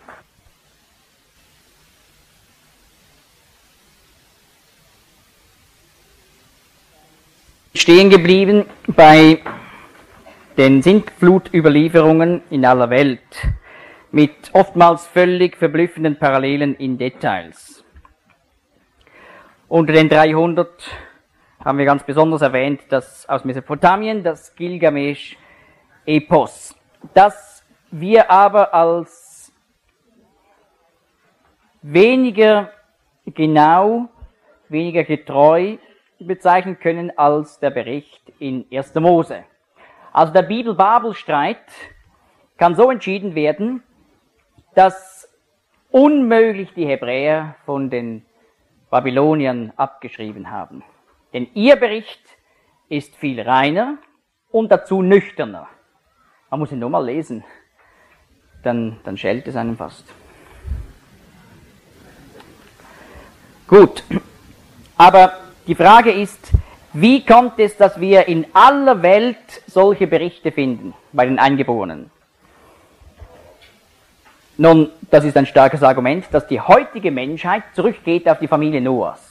Stehen geblieben bei den Sintflutüberlieferungen in aller Welt mit oftmals völlig verblüffenden Parallelen in Details. Unter den 300 haben wir ganz besonders erwähnt, das aus Mesopotamien, das Gilgamesch-Epos, das wir aber als weniger genau, weniger getreu bezeichnen können als der Bericht in 1. Mose. Also der Bibel-Babel-Streit kann so entschieden werden, dass unmöglich die Hebräer von den Babyloniern abgeschrieben haben. Denn ihr Bericht ist viel reiner und dazu nüchterner. Man muss ihn nur mal lesen, dann schält es einem fast. Gut, aber die Frage ist, wie kommt es, dass wir in aller Welt solche Berichte finden, bei den Eingeborenen? Nun, das ist ein starkes Argument, dass die heutige Menschheit zurückgeht auf die Familie Noahs.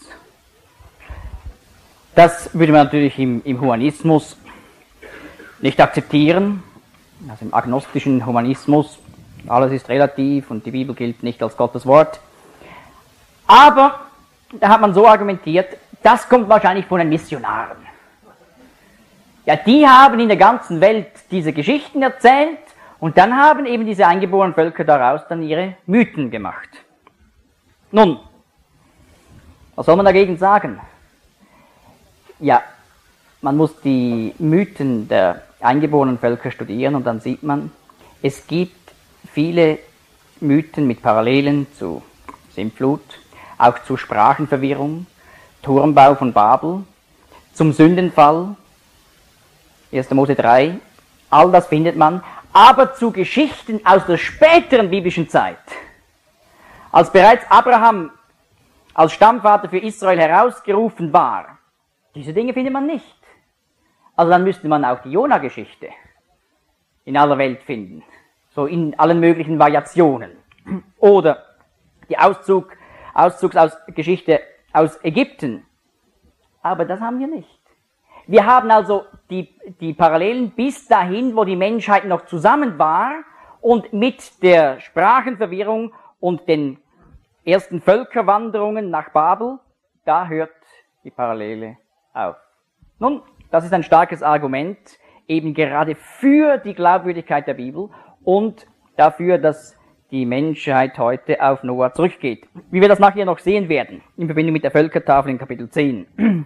Das würde man natürlich im Humanismus nicht akzeptieren, also im agnostischen Humanismus, alles ist relativ und die Bibel gilt nicht als Gottes Wort. Aber da hat man so argumentiert, das kommt wahrscheinlich von den Missionaren. Ja, die haben in der ganzen Welt diese Geschichten erzählt und dann haben eben diese eingeborenen Völker daraus dann ihre Mythen gemacht. Nun, was soll man dagegen sagen? Ja, man muss die Mythen der eingeborenen Völker studieren und dann sieht man, es gibt viele Mythen mit Parallelen zu Sintflut, auch zu Sprachenverwirrung, Turmbau von Babel, zum Sündenfall, 1. Mose 3, all das findet man, aber zu Geschichten aus der späteren biblischen Zeit, als bereits Abraham als Stammvater für Israel herausgerufen war, diese Dinge findet man nicht. Also dann müsste man auch die Jona-Geschichte in aller Welt finden, so in allen möglichen Variationen. Oder die Auszugsgeschichte aus Ägypten. Aber das haben wir nicht. Wir haben also die Parallelen bis dahin, wo die Menschheit noch zusammen war und mit der Sprachenverwirrung und den ersten Völkerwanderungen nach Babel, da hört die Parallele auf. Nun, das ist ein starkes Argument. eben gerade für die Glaubwürdigkeit der Bibel und dafür, dass die Menschheit heute auf Noah zurückgeht. Wie wir das nachher noch sehen werden, in Verbindung mit der Völkertafel in Kapitel 10.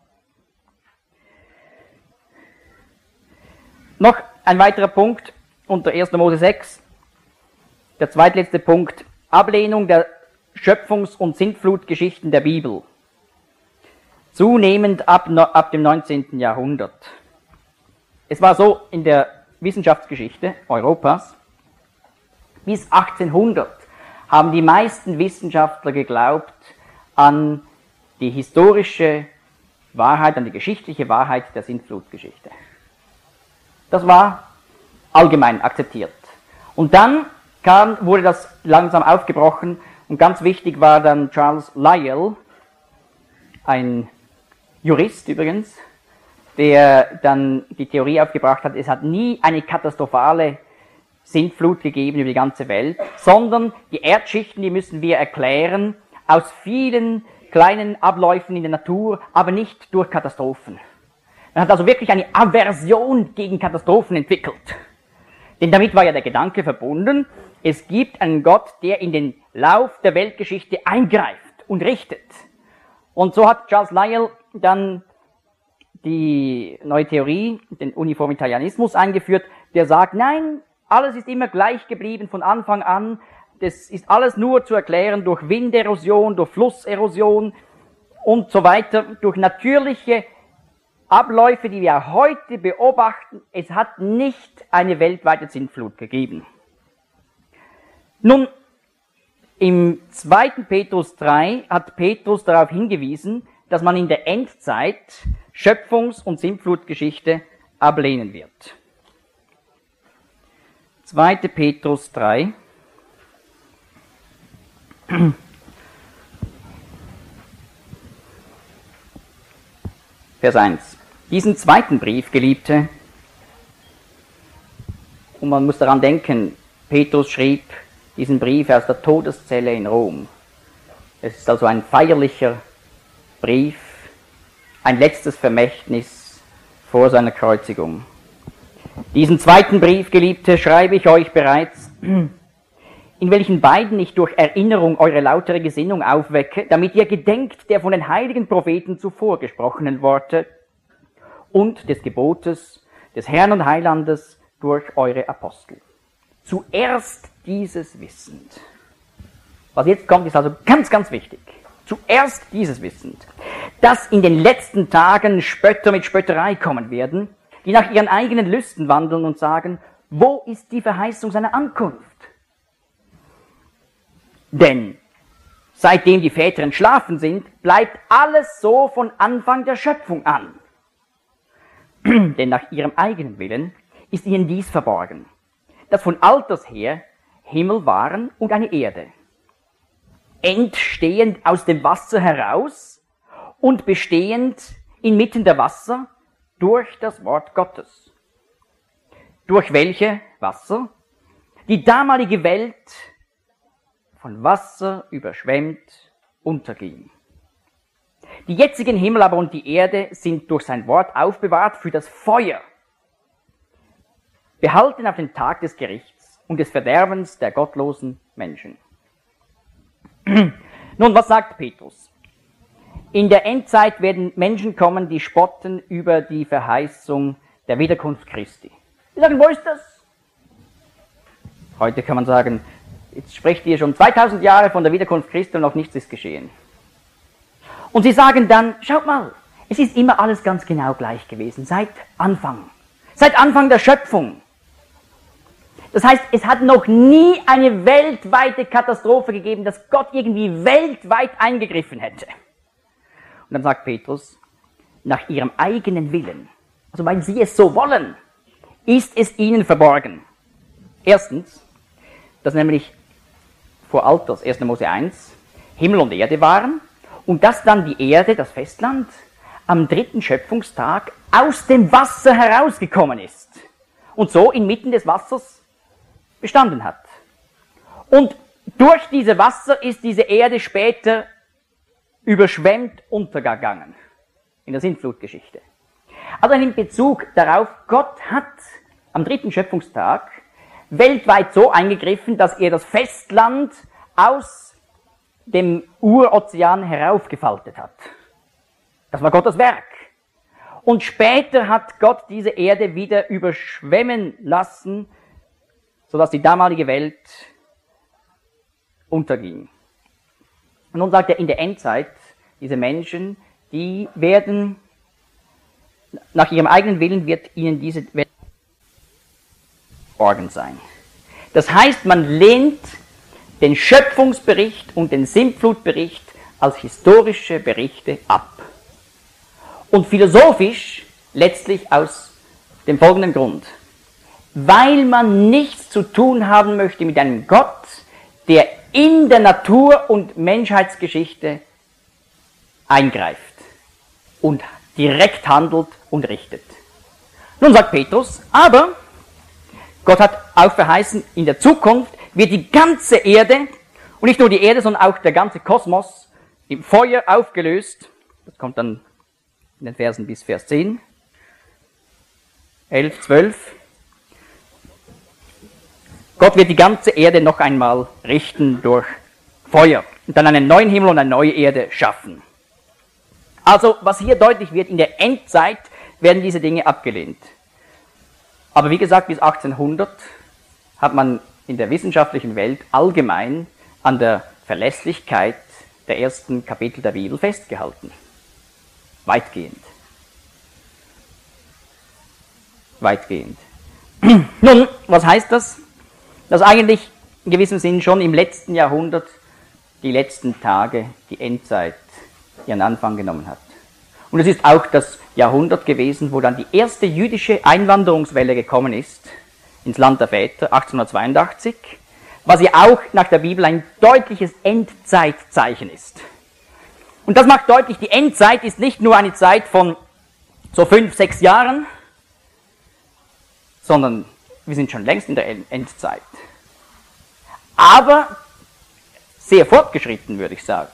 Noch ein weiterer Punkt unter 1. Mose 6, der zweitletzte Punkt, Ablehnung der Schöpfungs- und Sintflutgeschichten der Bibel. Zunehmend ab dem 19. Jahrhundert. Es war so in der Wissenschaftsgeschichte Europas, bis 1800 haben die meisten Wissenschaftler geglaubt an die historische Wahrheit, an die geschichtliche Wahrheit der Sintflutgeschichte. Das war allgemein akzeptiert. Und dann wurde das langsam aufgebrochen und ganz wichtig war dann Charles Lyell, ein Jurist übrigens, der dann die Theorie aufgebracht hat, es hat nie eine katastrophale Sintflut gegeben über die ganze Welt, sondern die Erdschichten, die müssen wir erklären aus vielen kleinen Abläufen in der Natur, aber nicht durch Katastrophen. Er hat also wirklich eine Aversion gegen Katastrophen entwickelt. Denn damit war ja der Gedanke verbunden, es gibt einen Gott, der in den Lauf der Weltgeschichte eingreift und richtet. Und so hat Charles Lyell dann die neue Theorie, den Uniformitarianismus eingeführt, der sagt, nein, alles ist immer gleich geblieben von Anfang an, das ist alles nur zu erklären durch Winderosion, durch Flusserosion und so weiter, durch natürliche Abläufe, die wir heute beobachten. Es hat nicht eine weltweite Sintflut gegeben. Nun, im 2. Petrus 3 hat Petrus darauf hingewiesen, dass man in der Endzeit Schöpfungs- und Sintflutgeschichte ablehnen wird. 2. Petrus 3. Vers 1. Diesen zweiten Brief, Geliebte, und man muss daran denken, Petrus schrieb diesen Brief aus der Todeszelle in Rom. Es ist also ein feierlicher Brief, ein letztes Vermächtnis vor seiner Kreuzigung. Diesen zweiten Brief, Geliebte, schreibe ich euch bereits, in welchen beiden ich durch Erinnerung eure lautere Gesinnung aufwecke, damit ihr gedenkt der von den heiligen Propheten zuvor gesprochenen Worte und des Gebotes des Herrn und Heilandes durch eure Apostel. Zuerst dieses wissend. Was jetzt kommt, ist also ganz, ganz wichtig. Zuerst dieses wissend, dass in den letzten Tagen Spötter mit Spötterei kommen werden, die nach ihren eigenen Lüsten wandeln und sagen, wo ist die Verheißung seiner Ankunft? Denn seitdem die Väter entschlafen sind, bleibt alles so von Anfang der Schöpfung an. Denn nach ihrem eigenen Willen ist ihnen dies verborgen, dass von alters her Himmel waren und eine Erde, entstehend aus dem Wasser heraus und bestehend inmitten der Wasser durch das Wort Gottes, durch welche Wasser die damalige Welt von Wasser überschwemmt unterging. Die jetzigen Himmel aber und die Erde sind durch sein Wort aufbewahrt für das Feuer, behalten auf den Tag des Gerichts und des Verderbens der gottlosen Menschen. Nun, was sagt Petrus? In der Endzeit werden Menschen kommen, die spotten über die Verheißung der Wiederkunft Christi. Die sagen, wo ist das? Heute kann man sagen, jetzt spricht ihr schon 2000 Jahre von der Wiederkunft Christi und noch nichts ist geschehen. Und sie sagen dann, schaut mal, es ist immer alles ganz genau gleich gewesen, seit Anfang der Schöpfung. Das heißt, es hat noch nie eine weltweite Katastrophe gegeben, dass Gott irgendwie weltweit eingegriffen hätte. Und dann sagt Petrus, nach ihrem eigenen Willen, also weil sie es so wollen, ist es ihnen verborgen. Erstens, dass nämlich vor alters, 1. Mose 1, Himmel und Erde waren und dass dann die Erde, das Festland, am 3. Schöpfungstag aus dem Wasser herausgekommen ist und so inmitten des Wassers bestanden hat. Und durch diese Wasser ist diese Erde später überschwemmt untergegangen in der Sintflutgeschichte. Also in Bezug darauf, Gott hat am 3. Schöpfungstag weltweit so eingegriffen, dass er das Festland aus dem Urozean heraufgefaltet hat. Das war Gottes Werk. Und später hat Gott diese Erde wieder überschwemmen lassen, sodass die damalige Welt unterging. Und nun sagt er, in der Endzeit, diese Menschen, die werden, nach ihrem eigenen Willen wird ihnen diese Welt verborgen sein. Das heißt, man lehnt den Schöpfungsbericht und den Sintflutbericht als historische Berichte ab. Und philosophisch letztlich aus dem folgenden Grund. Weil man nichts zu tun haben möchte mit einem Gott, der in der Natur- und Menschheitsgeschichte eingreift und direkt handelt und richtet. Nun sagt Petrus, aber Gott hat auch verheißen, in der Zukunft wird die ganze Erde, und nicht nur die Erde, sondern auch der ganze Kosmos, im Feuer aufgelöst. Das kommt dann in den Versen bis Vers 10, 11, 12. Gott wird die ganze Erde noch einmal richten durch Feuer und dann einen neuen Himmel und eine neue Erde schaffen. Also, was hier deutlich wird, in der Endzeit werden diese Dinge abgelehnt. Aber wie gesagt, bis 1800 hat man in der wissenschaftlichen Welt allgemein an der Verlässlichkeit der ersten Kapitel der Bibel festgehalten. Weitgehend. Weitgehend. Nun, was heißt das? Dass eigentlich in gewissem Sinn schon im letzten Jahrhundert die letzten Tage, die Endzeit, ihren Anfang genommen hat. Und es ist auch das Jahrhundert gewesen, wo dann die erste jüdische Einwanderungswelle gekommen ist, ins Land der Väter, 1882, was ja auch nach der Bibel ein deutliches Endzeitzeichen ist. Und das macht deutlich, die Endzeit ist nicht nur eine Zeit von so 5, 6 Jahren, sondern wir sind schon längst in der Endzeit. Aber sehr fortgeschritten, würde ich sagen.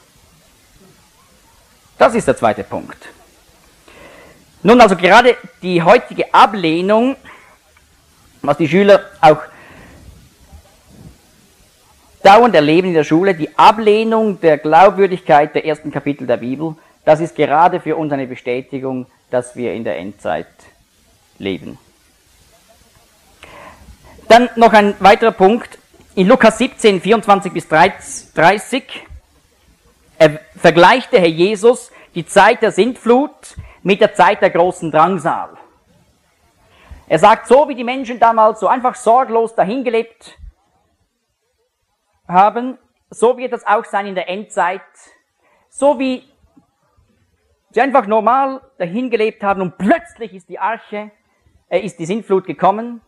Das ist der zweite Punkt. Nun, also gerade die heutige Ablehnung, was die Schüler auch dauernd erleben in der Schule, die Ablehnung der Glaubwürdigkeit der ersten Kapitel der Bibel, das ist gerade für uns eine Bestätigung, dass wir in der Endzeit leben. Dann noch ein weiterer Punkt. In Lukas 17, 24 bis 30 vergleicht der Herr Jesus die Zeit der Sintflut mit der Zeit der großen Drangsal. Er sagt, so wie die Menschen damals so einfach sorglos dahingelebt haben, so wird es auch sein in der Endzeit. So wie sie einfach normal dahingelebt haben und plötzlich ist ist die Sintflut gekommen,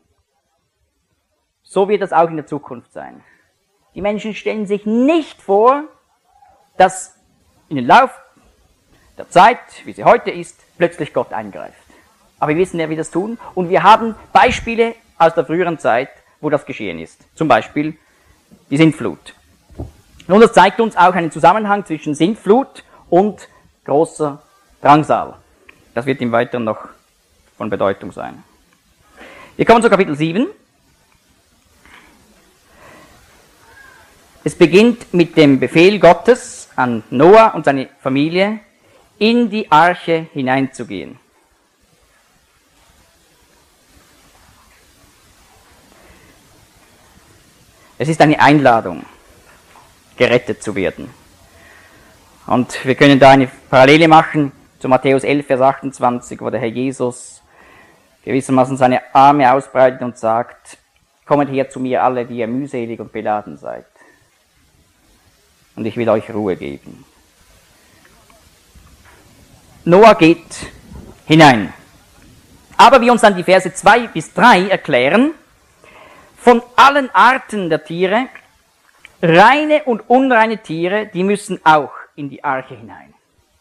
so wird es auch in der Zukunft sein. Die Menschen stellen sich nicht vor, dass in den Lauf der Zeit, wie sie heute ist, plötzlich Gott eingreift. Aber wir wissen ja, wie das tun. Und wir haben Beispiele aus der früheren Zeit, wo das geschehen ist. Zum Beispiel die Sintflut. Nun, das zeigt uns auch einen Zusammenhang zwischen Sintflut und großer Drangsal. Das wird im Weiteren noch von Bedeutung sein. Wir kommen zu Kapitel 7. Es beginnt mit dem Befehl Gottes an Noah und seine Familie, in die Arche hineinzugehen. Es ist eine Einladung, gerettet zu werden. Und wir können da eine Parallele machen zu Matthäus 11, Vers 28, wo der Herr Jesus gewissermaßen seine Arme ausbreitet und sagt, kommet her zu mir alle, die ihr mühselig und beladen seid. Und ich will euch Ruhe geben. Noah geht hinein. Aber wie uns dann die Verse 2 bis 3 erklären, von allen Arten der Tiere, reine und unreine Tiere, die müssen auch in die Arche hinein.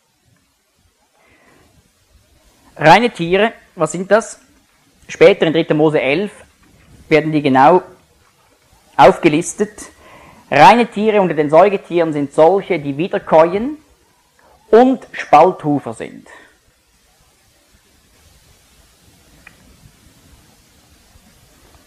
Reine Tiere, was sind das? Später in 3. Mose 11 werden die genau aufgelistet. Reine Tiere unter den Säugetieren sind solche, die wiederkäuen und Spalthufer sind.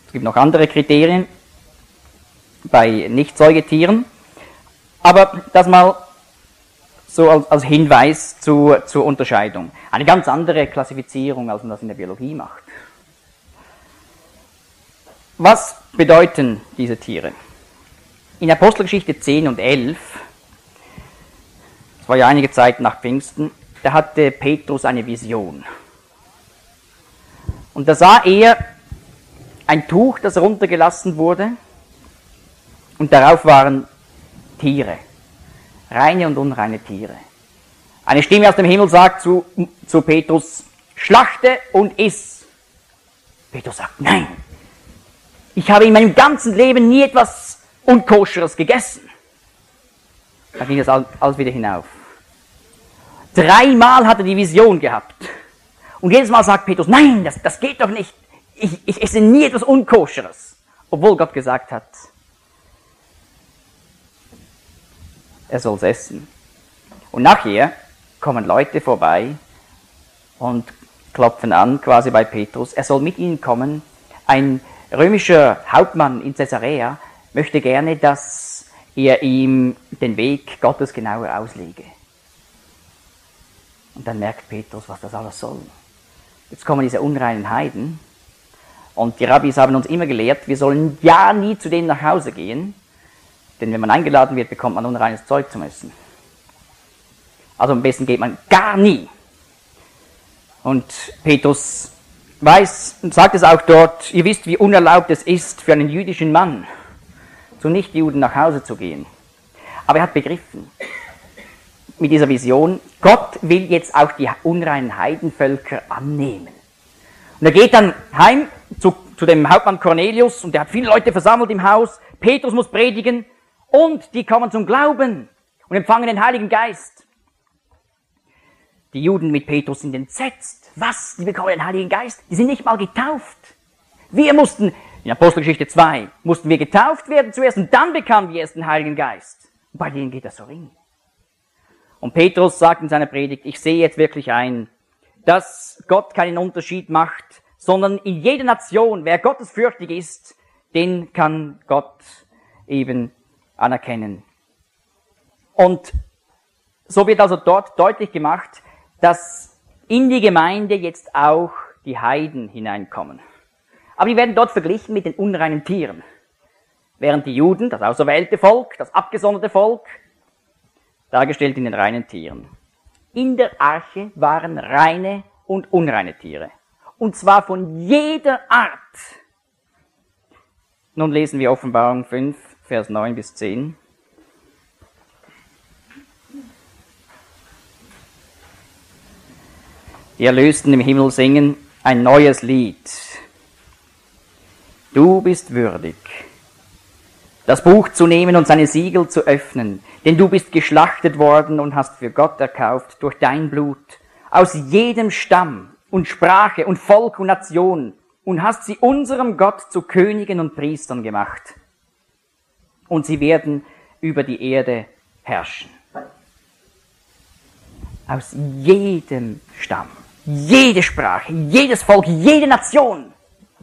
Es gibt noch andere Kriterien bei Nicht-Säugetieren, aber das mal so als Hinweis zur Unterscheidung. Eine ganz andere Klassifizierung, als man das in der Biologie macht. Was bedeuten diese Tiere? In Apostelgeschichte 10 und 11, das war ja einige Zeit nach Pfingsten, da hatte Petrus eine Vision. Und da sah er ein Tuch, das runtergelassen wurde, und darauf waren Tiere, reine und unreine Tiere. Eine Stimme aus dem Himmel sagt zu Petrus, schlachte und iss. Petrus sagt, nein, ich habe in meinem ganzen Leben nie etwas Unkoscheres gegessen. Da ging das alles wieder hinauf. 3-mal hat er die Vision gehabt. Und jedes Mal sagt Petrus, nein, das geht doch nicht. Ich esse nie etwas Unkoscheres. Obwohl Gott gesagt hat, er soll es essen. Und nachher kommen Leute vorbei und klopfen an, quasi bei Petrus. Er soll mit ihnen kommen. Ein römischer Hauptmann in Caesarea möchte gerne, dass er ihm den Weg Gottes genauer auslege. Und dann merkt Petrus, was das alles soll. Jetzt kommen diese unreinen Heiden. Und die Rabbis haben uns immer gelehrt, wir sollen ja nie zu denen nach Hause gehen, denn wenn man eingeladen wird, bekommt man unreines Zeug zum Essen. Also am besten geht man gar nie. Und Petrus weiß und sagt es auch dort, ihr wisst, wie unerlaubt es ist, für einen jüdischen Mann zu Nichtjuden nach Hause zu gehen. Aber er hat begriffen, mit dieser Vision, Gott will jetzt auch die unreinen Heidenvölker annehmen. Und er geht dann heim zu dem Hauptmann Cornelius und der hat viele Leute versammelt im Haus. Petrus muss predigen und die kommen zum Glauben und empfangen den Heiligen Geist. Die Juden mit Petrus sind entsetzt. Was? Die bekommen den Heiligen Geist? Die sind nicht mal getauft. Wir mussten, in Apostelgeschichte 2, mussten wir getauft werden zuerst und dann bekamen wir erst den Heiligen Geist. Und bei denen geht das so ring. Und Petrus sagt in seiner Predigt, ich sehe jetzt wirklich ein, dass Gott keinen Unterschied macht, sondern in jeder Nation, wer gottesfürchtig ist, den kann Gott eben anerkennen. Und so wird also dort deutlich gemacht, dass in die Gemeinde jetzt auch die Heiden hineinkommen. Aber die werden dort verglichen mit den unreinen Tieren. Während die Juden, das auserwählte Volk, das abgesonderte Volk, dargestellt in den reinen Tieren. In der Arche waren reine und unreine Tiere. Und zwar von jeder Art. Nun lesen wir Offenbarung 5, Vers 9 bis 10. Die Erlösten im Himmel singen ein neues Lied. Du bist würdig, das Buch zu nehmen und seine Siegel zu öffnen, denn du bist geschlachtet worden und hast für Gott erkauft durch dein Blut aus jedem Stamm und Sprache und Volk und Nation und hast sie unserem Gott zu Königen und Priestern gemacht. Und sie werden über die Erde herrschen. Aus jedem Stamm, jede Sprache, jedes Volk, jede Nation.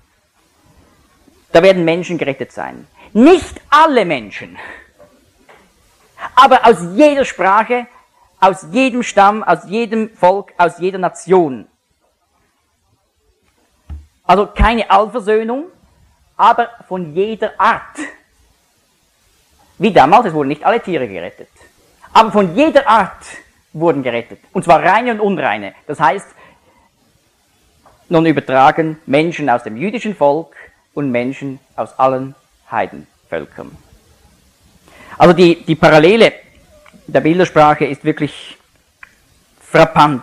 Da werden Menschen gerettet sein. Nicht alle Menschen, aber aus jeder Sprache, aus jedem Stamm, aus jedem Volk, aus jeder Nation. Also keine Allversöhnung, aber von jeder Art. Wie damals, es wurden nicht alle Tiere gerettet, aber von jeder Art wurden gerettet. Und zwar reine und unreine. Das heißt, nun übertragen Menschen aus dem jüdischen Volk und Menschen aus allen Heidenvölkern. Also die Parallele der Bildersprache ist wirklich frappant.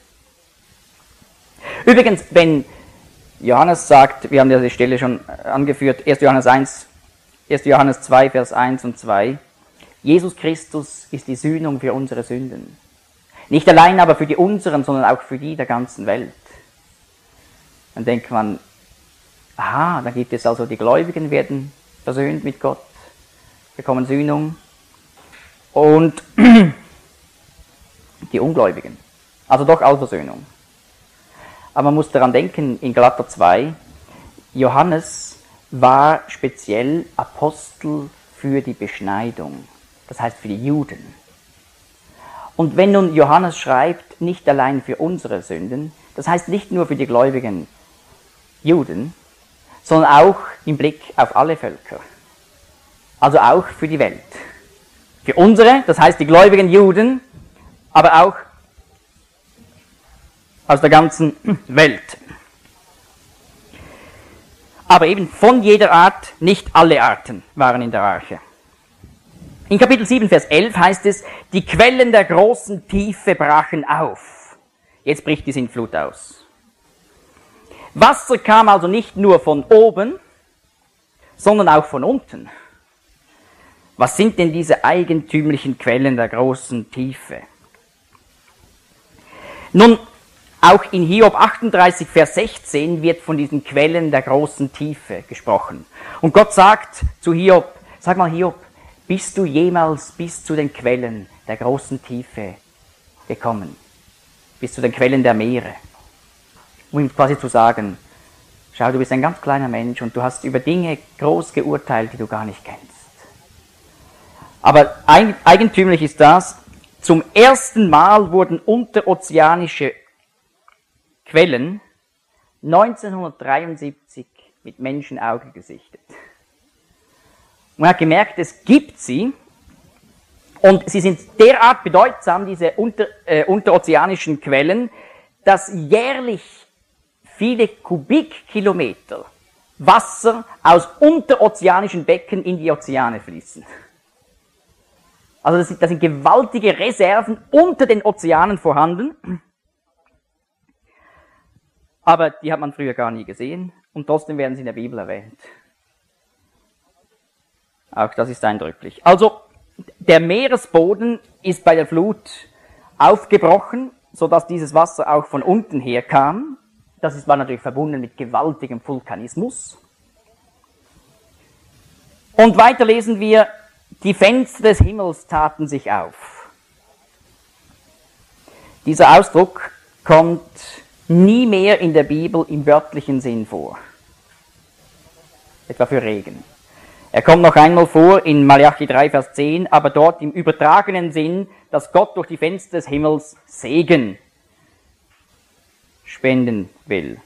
Übrigens, wenn Johannes sagt, wir haben ja die Stelle schon angeführt, 1. Johannes 2, Vers 1 und 2, Jesus Christus ist die Sühnung für unsere Sünden. Nicht allein aber für die unseren, sondern auch für die der ganzen Welt. Dann denkt man, aha, dann gibt es also die Gläubigen werden versöhnt mit Gott, bekommen Sühnung und die Ungläubigen, also doch Allversöhnung. Aber man muss daran denken, in Galater 2, Johannes war speziell Apostel für die Beschneidung, das heißt für die Juden. Und wenn nun Johannes schreibt, nicht allein für unsere Sünden, das heißt nicht nur für die gläubigen Juden, sondern auch im Blick auf alle Völker, also auch für die Welt. Für unsere, das heißt die gläubigen Juden, aber auch aus der ganzen Welt. Aber eben von jeder Art, nicht alle Arten waren in der Arche. In Kapitel 7, Vers 11 heißt es, die Quellen der großen Tiefe brachen auf. Jetzt bricht die Sintflut aus. Wasser kam also nicht nur von oben, sondern auch von unten. Was sind denn diese eigentümlichen Quellen der großen Tiefe? Nun, auch in Hiob 38, Vers 16 wird von diesen Quellen der großen Tiefe gesprochen. Und Gott sagt zu Hiob, sag mal Hiob, bist du jemals bis zu den Quellen der großen Tiefe gekommen? Bis zu den Quellen der Meere? Um ihm quasi zu sagen, schau, du bist ein ganz kleiner Mensch und du hast über Dinge groß geurteilt, die du gar nicht kennst. Aber eigentümlich ist das, zum ersten Mal wurden unterozeanische Quellen 1973 mit Menschenauge gesichtet. Man hat gemerkt, es gibt sie und sie sind derart bedeutsam, diese unterozeanischen Quellen, dass jährlich viele Kubikkilometer Wasser aus unterozeanischen Becken in die Ozeane fließen. Also das sind gewaltige Reserven unter den Ozeanen vorhanden. Aber die hat man früher gar nie gesehen und trotzdem werden sie in der Bibel erwähnt. Auch das ist eindrücklich. Also der Meeresboden ist bei der Flut aufgebrochen, sodass dieses Wasser auch von unten her kam. Das war natürlich verbunden mit gewaltigem Vulkanismus. Und weiter lesen wir, die Fenster des Himmels taten sich auf. Dieser Ausdruck kommt nie mehr in der Bibel im wörtlichen Sinn vor. Etwa für Regen. Er kommt noch einmal vor in Malachi 3, Vers 10, aber dort im übertragenen Sinn, dass Gott durch die Fenster des Himmels Segen spenden will.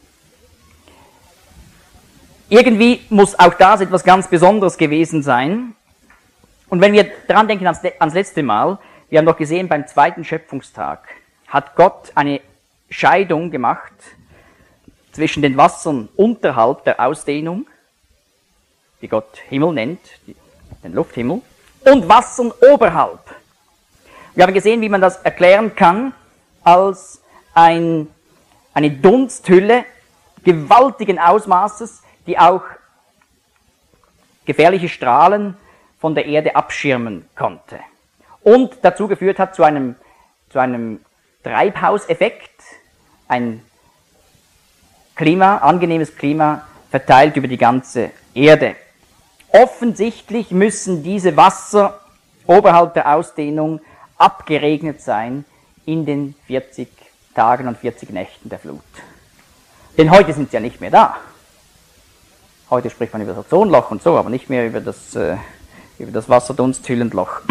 Irgendwie muss auch das etwas ganz Besonderes gewesen sein. Und wenn wir daran denken ans letzte Mal, wir haben doch gesehen, beim zweiten Schöpfungstag hat Gott eine Scheidung gemacht zwischen den Wassern unterhalb der Ausdehnung, die Gott Himmel nennt, den Lufthimmel, und Wassern oberhalb. Wir haben gesehen, wie man das erklären kann als eine Dunsthülle gewaltigen Ausmaßes, die auch gefährliche Strahlen von der Erde abschirmen konnte. Und dazu geführt hat zu einem Treibhauseffekt, ein angenehmes Klima verteilt über die ganze Erde. Offensichtlich müssen diese Wasser oberhalb der Ausdehnung abgeregnet sein in den 40 Tagen und 40 Nächten der Flut. Denn heute sind sie ja nicht mehr da. Heute spricht man über das Ozonloch und so, aber nicht mehr über das Wasserdunsthüllenloch.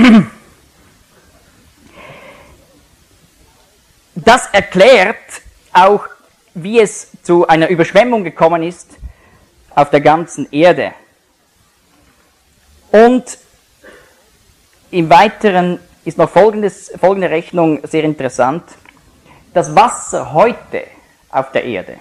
Das erklärt auch, wie es zu einer Überschwemmung gekommen ist auf der ganzen Erde. Und im Weiteren ist noch folgende Rechnung sehr interessant. Das Wasser heute auf der Erde,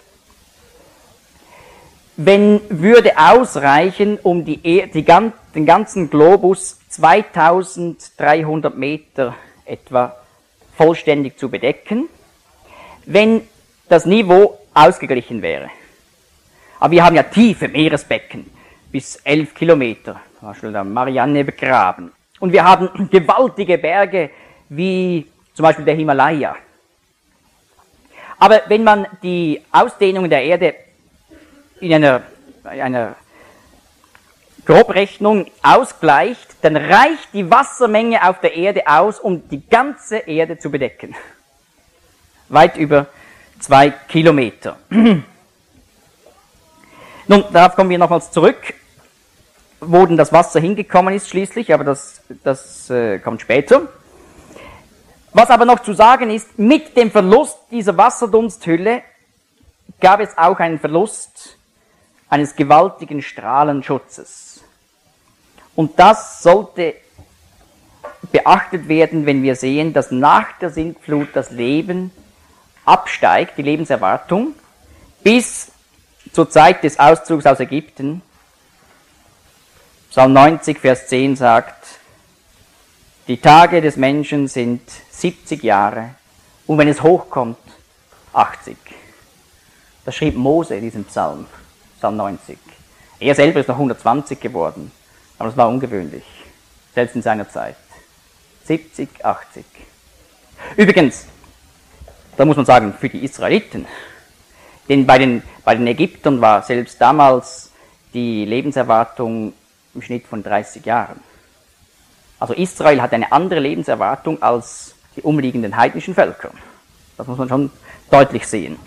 würde ausreichen, um den ganzen Globus 2300 Meter etwa vollständig zu bedecken, wenn das Niveau ausgeglichen wäre. Aber wir haben ja tiefe Meeresbecken, bis 11 Kilometer, zum Beispiel der Marianne begraben. Und wir haben gewaltige Berge, wie zum Beispiel der Himalaya. Aber wenn man die Ausdehnung der Erde in einer Grobrechnung ausgleicht, dann reicht die Wassermenge auf der Erde aus, um die ganze Erde zu bedecken. Weit über 2 Kilometer. Nun, darauf kommen wir nochmals zurück, wo denn das Wasser hingekommen ist schließlich, aber das kommt später. Was aber noch zu sagen ist, mit dem Verlust dieser Wasserdunsthülle gab es auch einen Verlust eines gewaltigen Strahlenschutzes. Und das sollte beachtet werden, wenn wir sehen, dass nach der Sintflut das Leben absteigt, die Lebenserwartung, bis zur Zeit des Auszugs aus Ägypten. Psalm 90, Vers 10 sagt, die Tage des Menschen sind 70 Jahre und wenn es hochkommt, 80. Das schrieb Mose, diesen Psalm, Psalm 90. Er selber ist noch 120 geworden, aber das war ungewöhnlich, selbst in seiner Zeit. 70, 80. Übrigens, da muss man sagen, für die Israeliten, denn bei den Ägyptern war selbst damals die Lebenserwartung im Schnitt von 30 Jahren. Also Israel hat eine andere Lebenserwartung als die umliegenden heidnischen Völker. Das muss man schon deutlich sehen.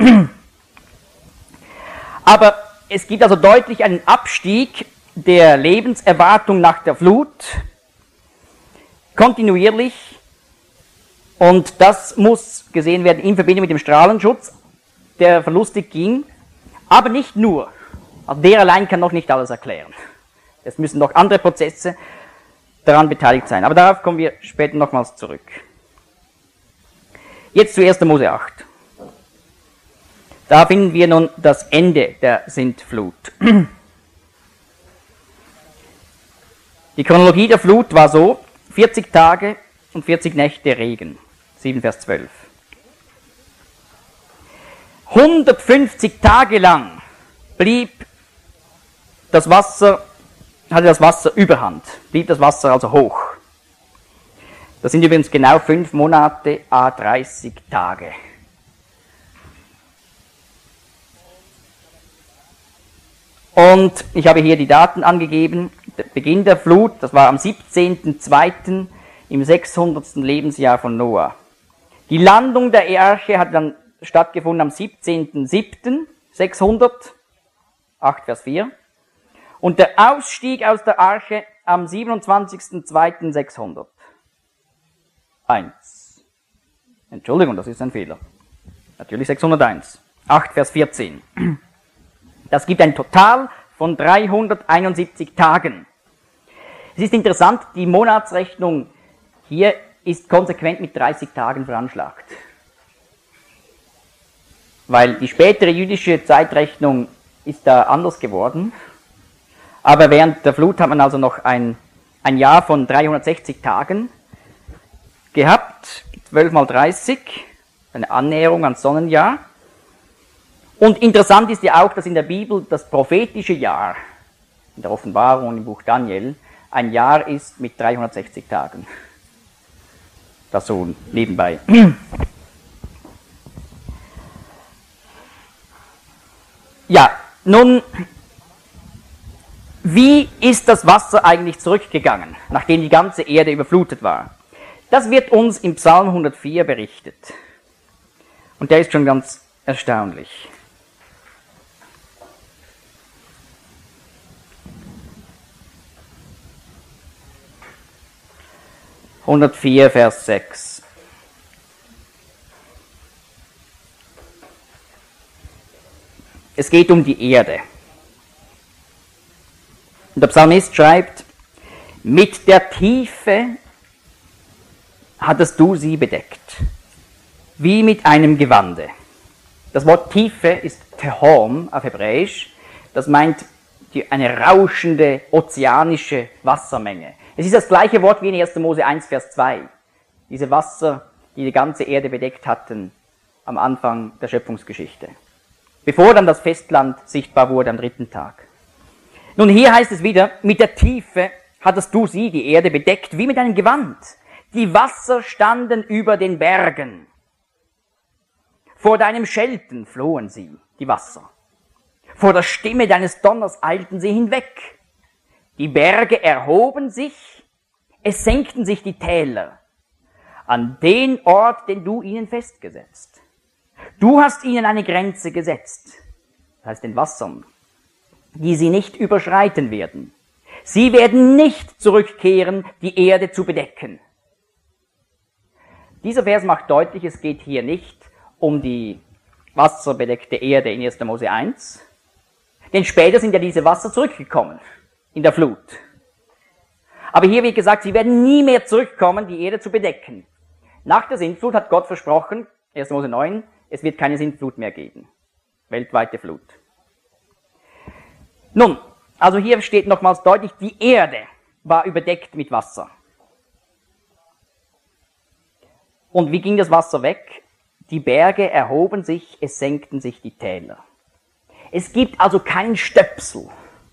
Aber es gibt also deutlich einen Abstieg der Lebenserwartung nach der Flut, kontinuierlich, und das muss gesehen werden in Verbindung mit dem Strahlenschutz, der verlustig ging, aber nicht nur. Also der allein kann noch nicht alles erklären. Es müssen noch andere Prozesse daran beteiligt sein. Aber darauf kommen wir später nochmals zurück. Jetzt zu 1. Mose 8. Da finden wir nun das Ende der Sintflut. Die Chronologie der Flut war so: 40 Tage und 40 Nächte Regen. 7 Vers 12. 150 Tage lang hatte das Wasser Überhand, blieb das Wasser also hoch. Das sind übrigens genau 5 Monate, 30 Tage. Und ich habe hier die Daten angegeben. Der Beginn der Flut, das war am 17.02. im 600. Lebensjahr von Noah. Die Landung der Arche hat dann stattgefunden am 17.07.600, 8 Vers 4. Und der Ausstieg aus der Arche am 27.02.600. 1. Entschuldigung, das ist ein Fehler. Natürlich 601. 8 Vers 14. Das gibt ein Total von 371 Tagen. Es ist interessant, die Monatsrechnung hier ist konsequent mit 30 Tagen veranschlagt. Weil die spätere jüdische Zeitrechnung ist da anders geworden. Aber während der Flut hat man also noch ein Jahr von 360 Tagen gehabt, 12 mal 30, eine Annäherung ans Sonnenjahr. Und interessant ist ja auch, dass in der Bibel das prophetische Jahr, in der Offenbarung und im Buch Daniel, ein Jahr ist mit 360 Tagen. Das so nebenbei. Ja, nun, wie ist das Wasser eigentlich zurückgegangen, nachdem die ganze Erde überflutet war? Das wird uns im Psalm 104 berichtet. Und der ist schon ganz erstaunlich. (104) Vers 6. Es geht um die Erde. Und der Psalmist schreibt, mit der Tiefe hattest du sie bedeckt, wie mit einem Gewande. Das Wort Tiefe ist Tehom auf Hebräisch, das meint eine rauschende, ozeanische Wassermenge. Es ist das gleiche Wort wie in 1. Mose 1, Vers 2. Diese Wasser, die die ganze Erde bedeckt hatten am Anfang der Schöpfungsgeschichte. Bevor dann das Festland sichtbar wurde am 3. Tag. Nun, hier heißt es wieder, mit der Tiefe hattest du sie, die Erde, bedeckt, wie mit einem Gewand. Die Wasser standen über den Bergen. Vor deinem Schelten flohen sie, die Wasser. Vor der Stimme deines Donners eilten sie hinweg. Die Berge erhoben sich, es senkten sich die Täler an den Ort, den du ihnen festgesetzt. Du hast ihnen eine Grenze gesetzt, das heißt den Wassern. die sie nicht überschreiten werden. Sie werden nicht zurückkehren, die Erde zu bedecken. Dieser Vers macht deutlich, es geht hier nicht um die wasserbedeckte Erde in 1. Mose 1, denn später sind ja diese Wasser zurückgekommen in der Flut. Aber hier wird gesagt, sie werden nie mehr zurückkommen, die Erde zu bedecken. Nach der Sintflut hat Gott versprochen, 1. Mose 9, es wird keine Sintflut mehr geben. Weltweite Flut. Nun, also hier steht nochmals deutlich, die Erde war überdeckt mit Wasser. Und wie ging das Wasser weg? Die Berge erhoben sich, es senkten sich die Täler. Es gibt also keinen Stöpsel,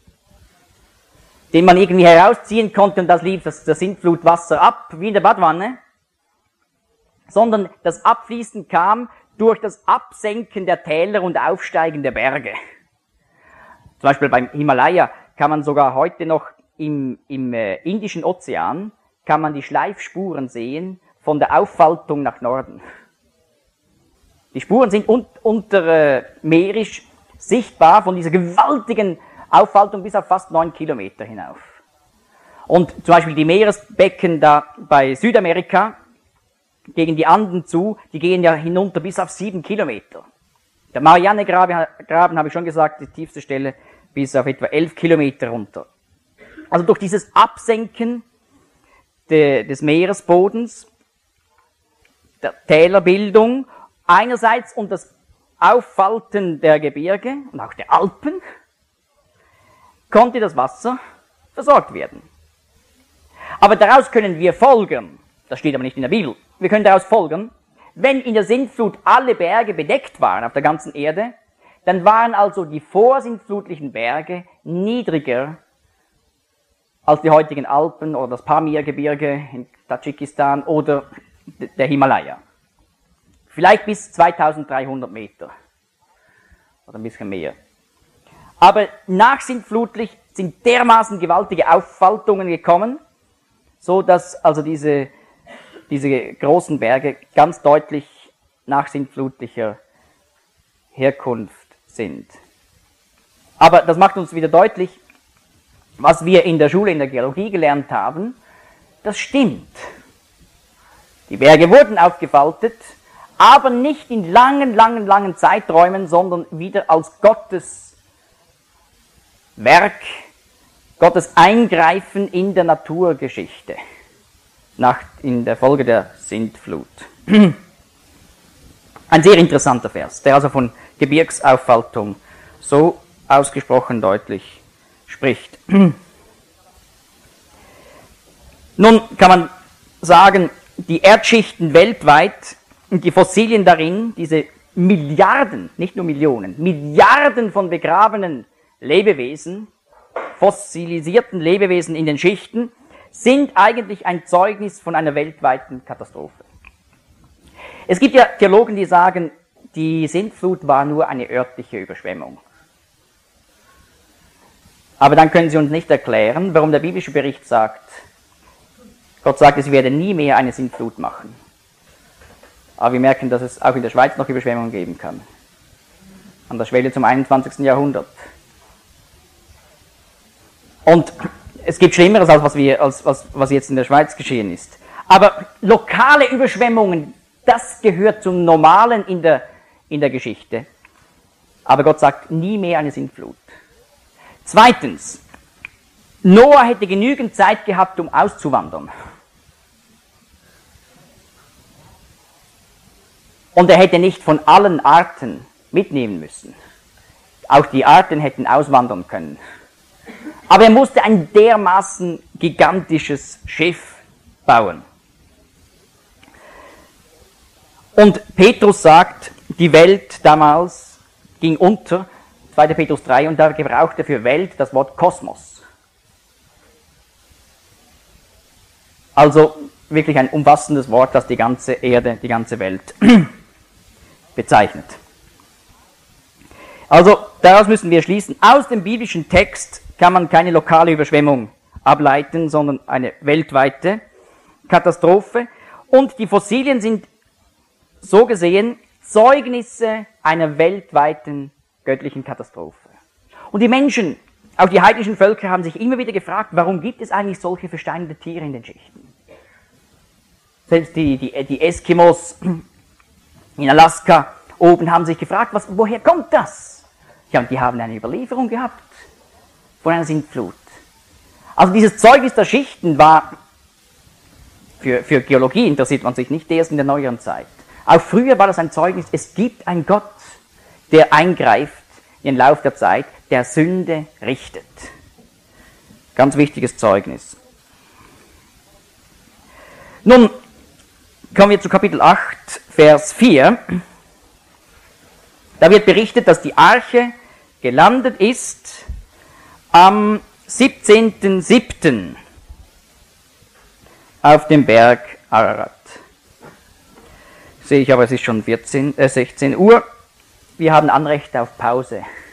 den man irgendwie herausziehen konnte und das lief das Sintflutwasser ab, wie in der Badwanne, sondern das Abfließen kam durch das Absenken der Täler und Aufsteigen der Berge. Zum Beispiel beim Himalaya kann man sogar heute noch im Indischen Ozean kann man die Schleifspuren sehen von der Auffaltung nach Norden. Die Spuren sind untermeerisch sichtbar von dieser gewaltigen Auffaltung bis auf fast 9 Kilometer hinauf. Und zum Beispiel die Meeresbecken da bei Südamerika gegen die Anden zu, die gehen ja hinunter bis auf 7 Kilometer. Der Marianne-Graben, habe ich schon gesagt, die tiefste Stelle bis auf etwa 11 Kilometer runter. Also durch dieses Absenken des Meeresbodens, der Tälerbildung einerseits und das Auffalten der Gebirge und auch der Alpen, konnte das Wasser versorgt werden. Aber daraus können wir folgern, das steht aber nicht in der Bibel, wir können daraus folgern, wenn in der Sintflut alle Berge bedeckt waren auf der ganzen Erde, dann waren also die vorsintflutlichen Berge niedriger als die heutigen Alpen oder das Pamir-Gebirge in Tadschikistan oder der Himalaya. Vielleicht bis 2300 Meter oder ein bisschen mehr. Aber nachsintflutlich sind dermaßen gewaltige Auffaltungen gekommen, so dass also diese großen Berge ganz deutlich nachsintflutlicher Herkunft sind. Aber das macht uns wieder deutlich, was wir in der Schule, in der Geologie gelernt haben, das stimmt. Die Berge wurden aufgefaltet, aber nicht in langen Zeiträumen, sondern wieder als Gottes Werk, Gottes Eingreifen in der Naturgeschichte, in der Folge der Sintflut. Ein sehr interessanter Vers, der also von Gebirgsauffaltung so ausgesprochen deutlich spricht. Nun kann man sagen, die Erdschichten weltweit und die Fossilien darin, diese Milliarden, nicht nur Millionen, Milliarden von begrabenen Lebewesen, fossilisierten Lebewesen in den Schichten, sind eigentlich ein Zeugnis von einer weltweiten Katastrophe. Es gibt ja Theologen, die sagen, die Sintflut war nur eine örtliche Überschwemmung. Aber dann können sie uns nicht erklären, warum der biblische Bericht sagt, Gott sagt, es werde nie mehr eine Sintflut machen. Aber wir merken, dass es auch in der Schweiz noch Überschwemmungen geben kann. An der Schwelle zum 21. Jahrhundert. Und es gibt Schlimmeres, als was jetzt in der Schweiz geschehen ist. Aber lokale Überschwemmungen, das gehört zum Normalen in der Geschichte. Aber Gott sagt, nie mehr eine Sintflut. Zweitens, Noah hätte genügend Zeit gehabt, um auszuwandern. Und er hätte nicht von allen Arten mitnehmen müssen. Auch die Arten hätten auswandern können. Aber er musste ein dermaßen gigantisches Schiff bauen. Und Petrus sagt, die Welt damals ging unter, 2. Petrus 3, und da gebraucht er für Welt das Wort Kosmos. Also wirklich ein umfassendes Wort, das die ganze Erde, die ganze Welt bezeichnet. Also daraus müssen wir schließen, aus dem biblischen Text kann man keine lokale Überschwemmung ableiten, sondern eine weltweite Katastrophe. Und die Fossilien sind so gesehen Zeugnisse einer weltweiten göttlichen Katastrophe. Und die Menschen Auch die heidnischen Völker haben sich immer wieder gefragt, warum gibt es eigentlich solche versteinerte Tiere in den Schichten? Selbst die Eskimos in Alaska oben haben sich gefragt, woher kommt das? Ja, und die haben eine Überlieferung gehabt von einer Sintflut. Also dieses Zeugnis der Schichten war, für Geologie interessiert man sich nicht erst in der neueren Zeit. Auch früher war das ein Zeugnis, es gibt einen Gott, der eingreift in den Lauf der Zeit, der Sünde richtet. Ganz wichtiges Zeugnis. Nun kommen wir zu Kapitel 8, Vers 4. Da wird berichtet, dass die Arche gelandet ist am 17.07. auf dem Berg Ararat. Sehe ich aber, es ist schon 16 Uhr. Wir haben Anrecht auf Pause.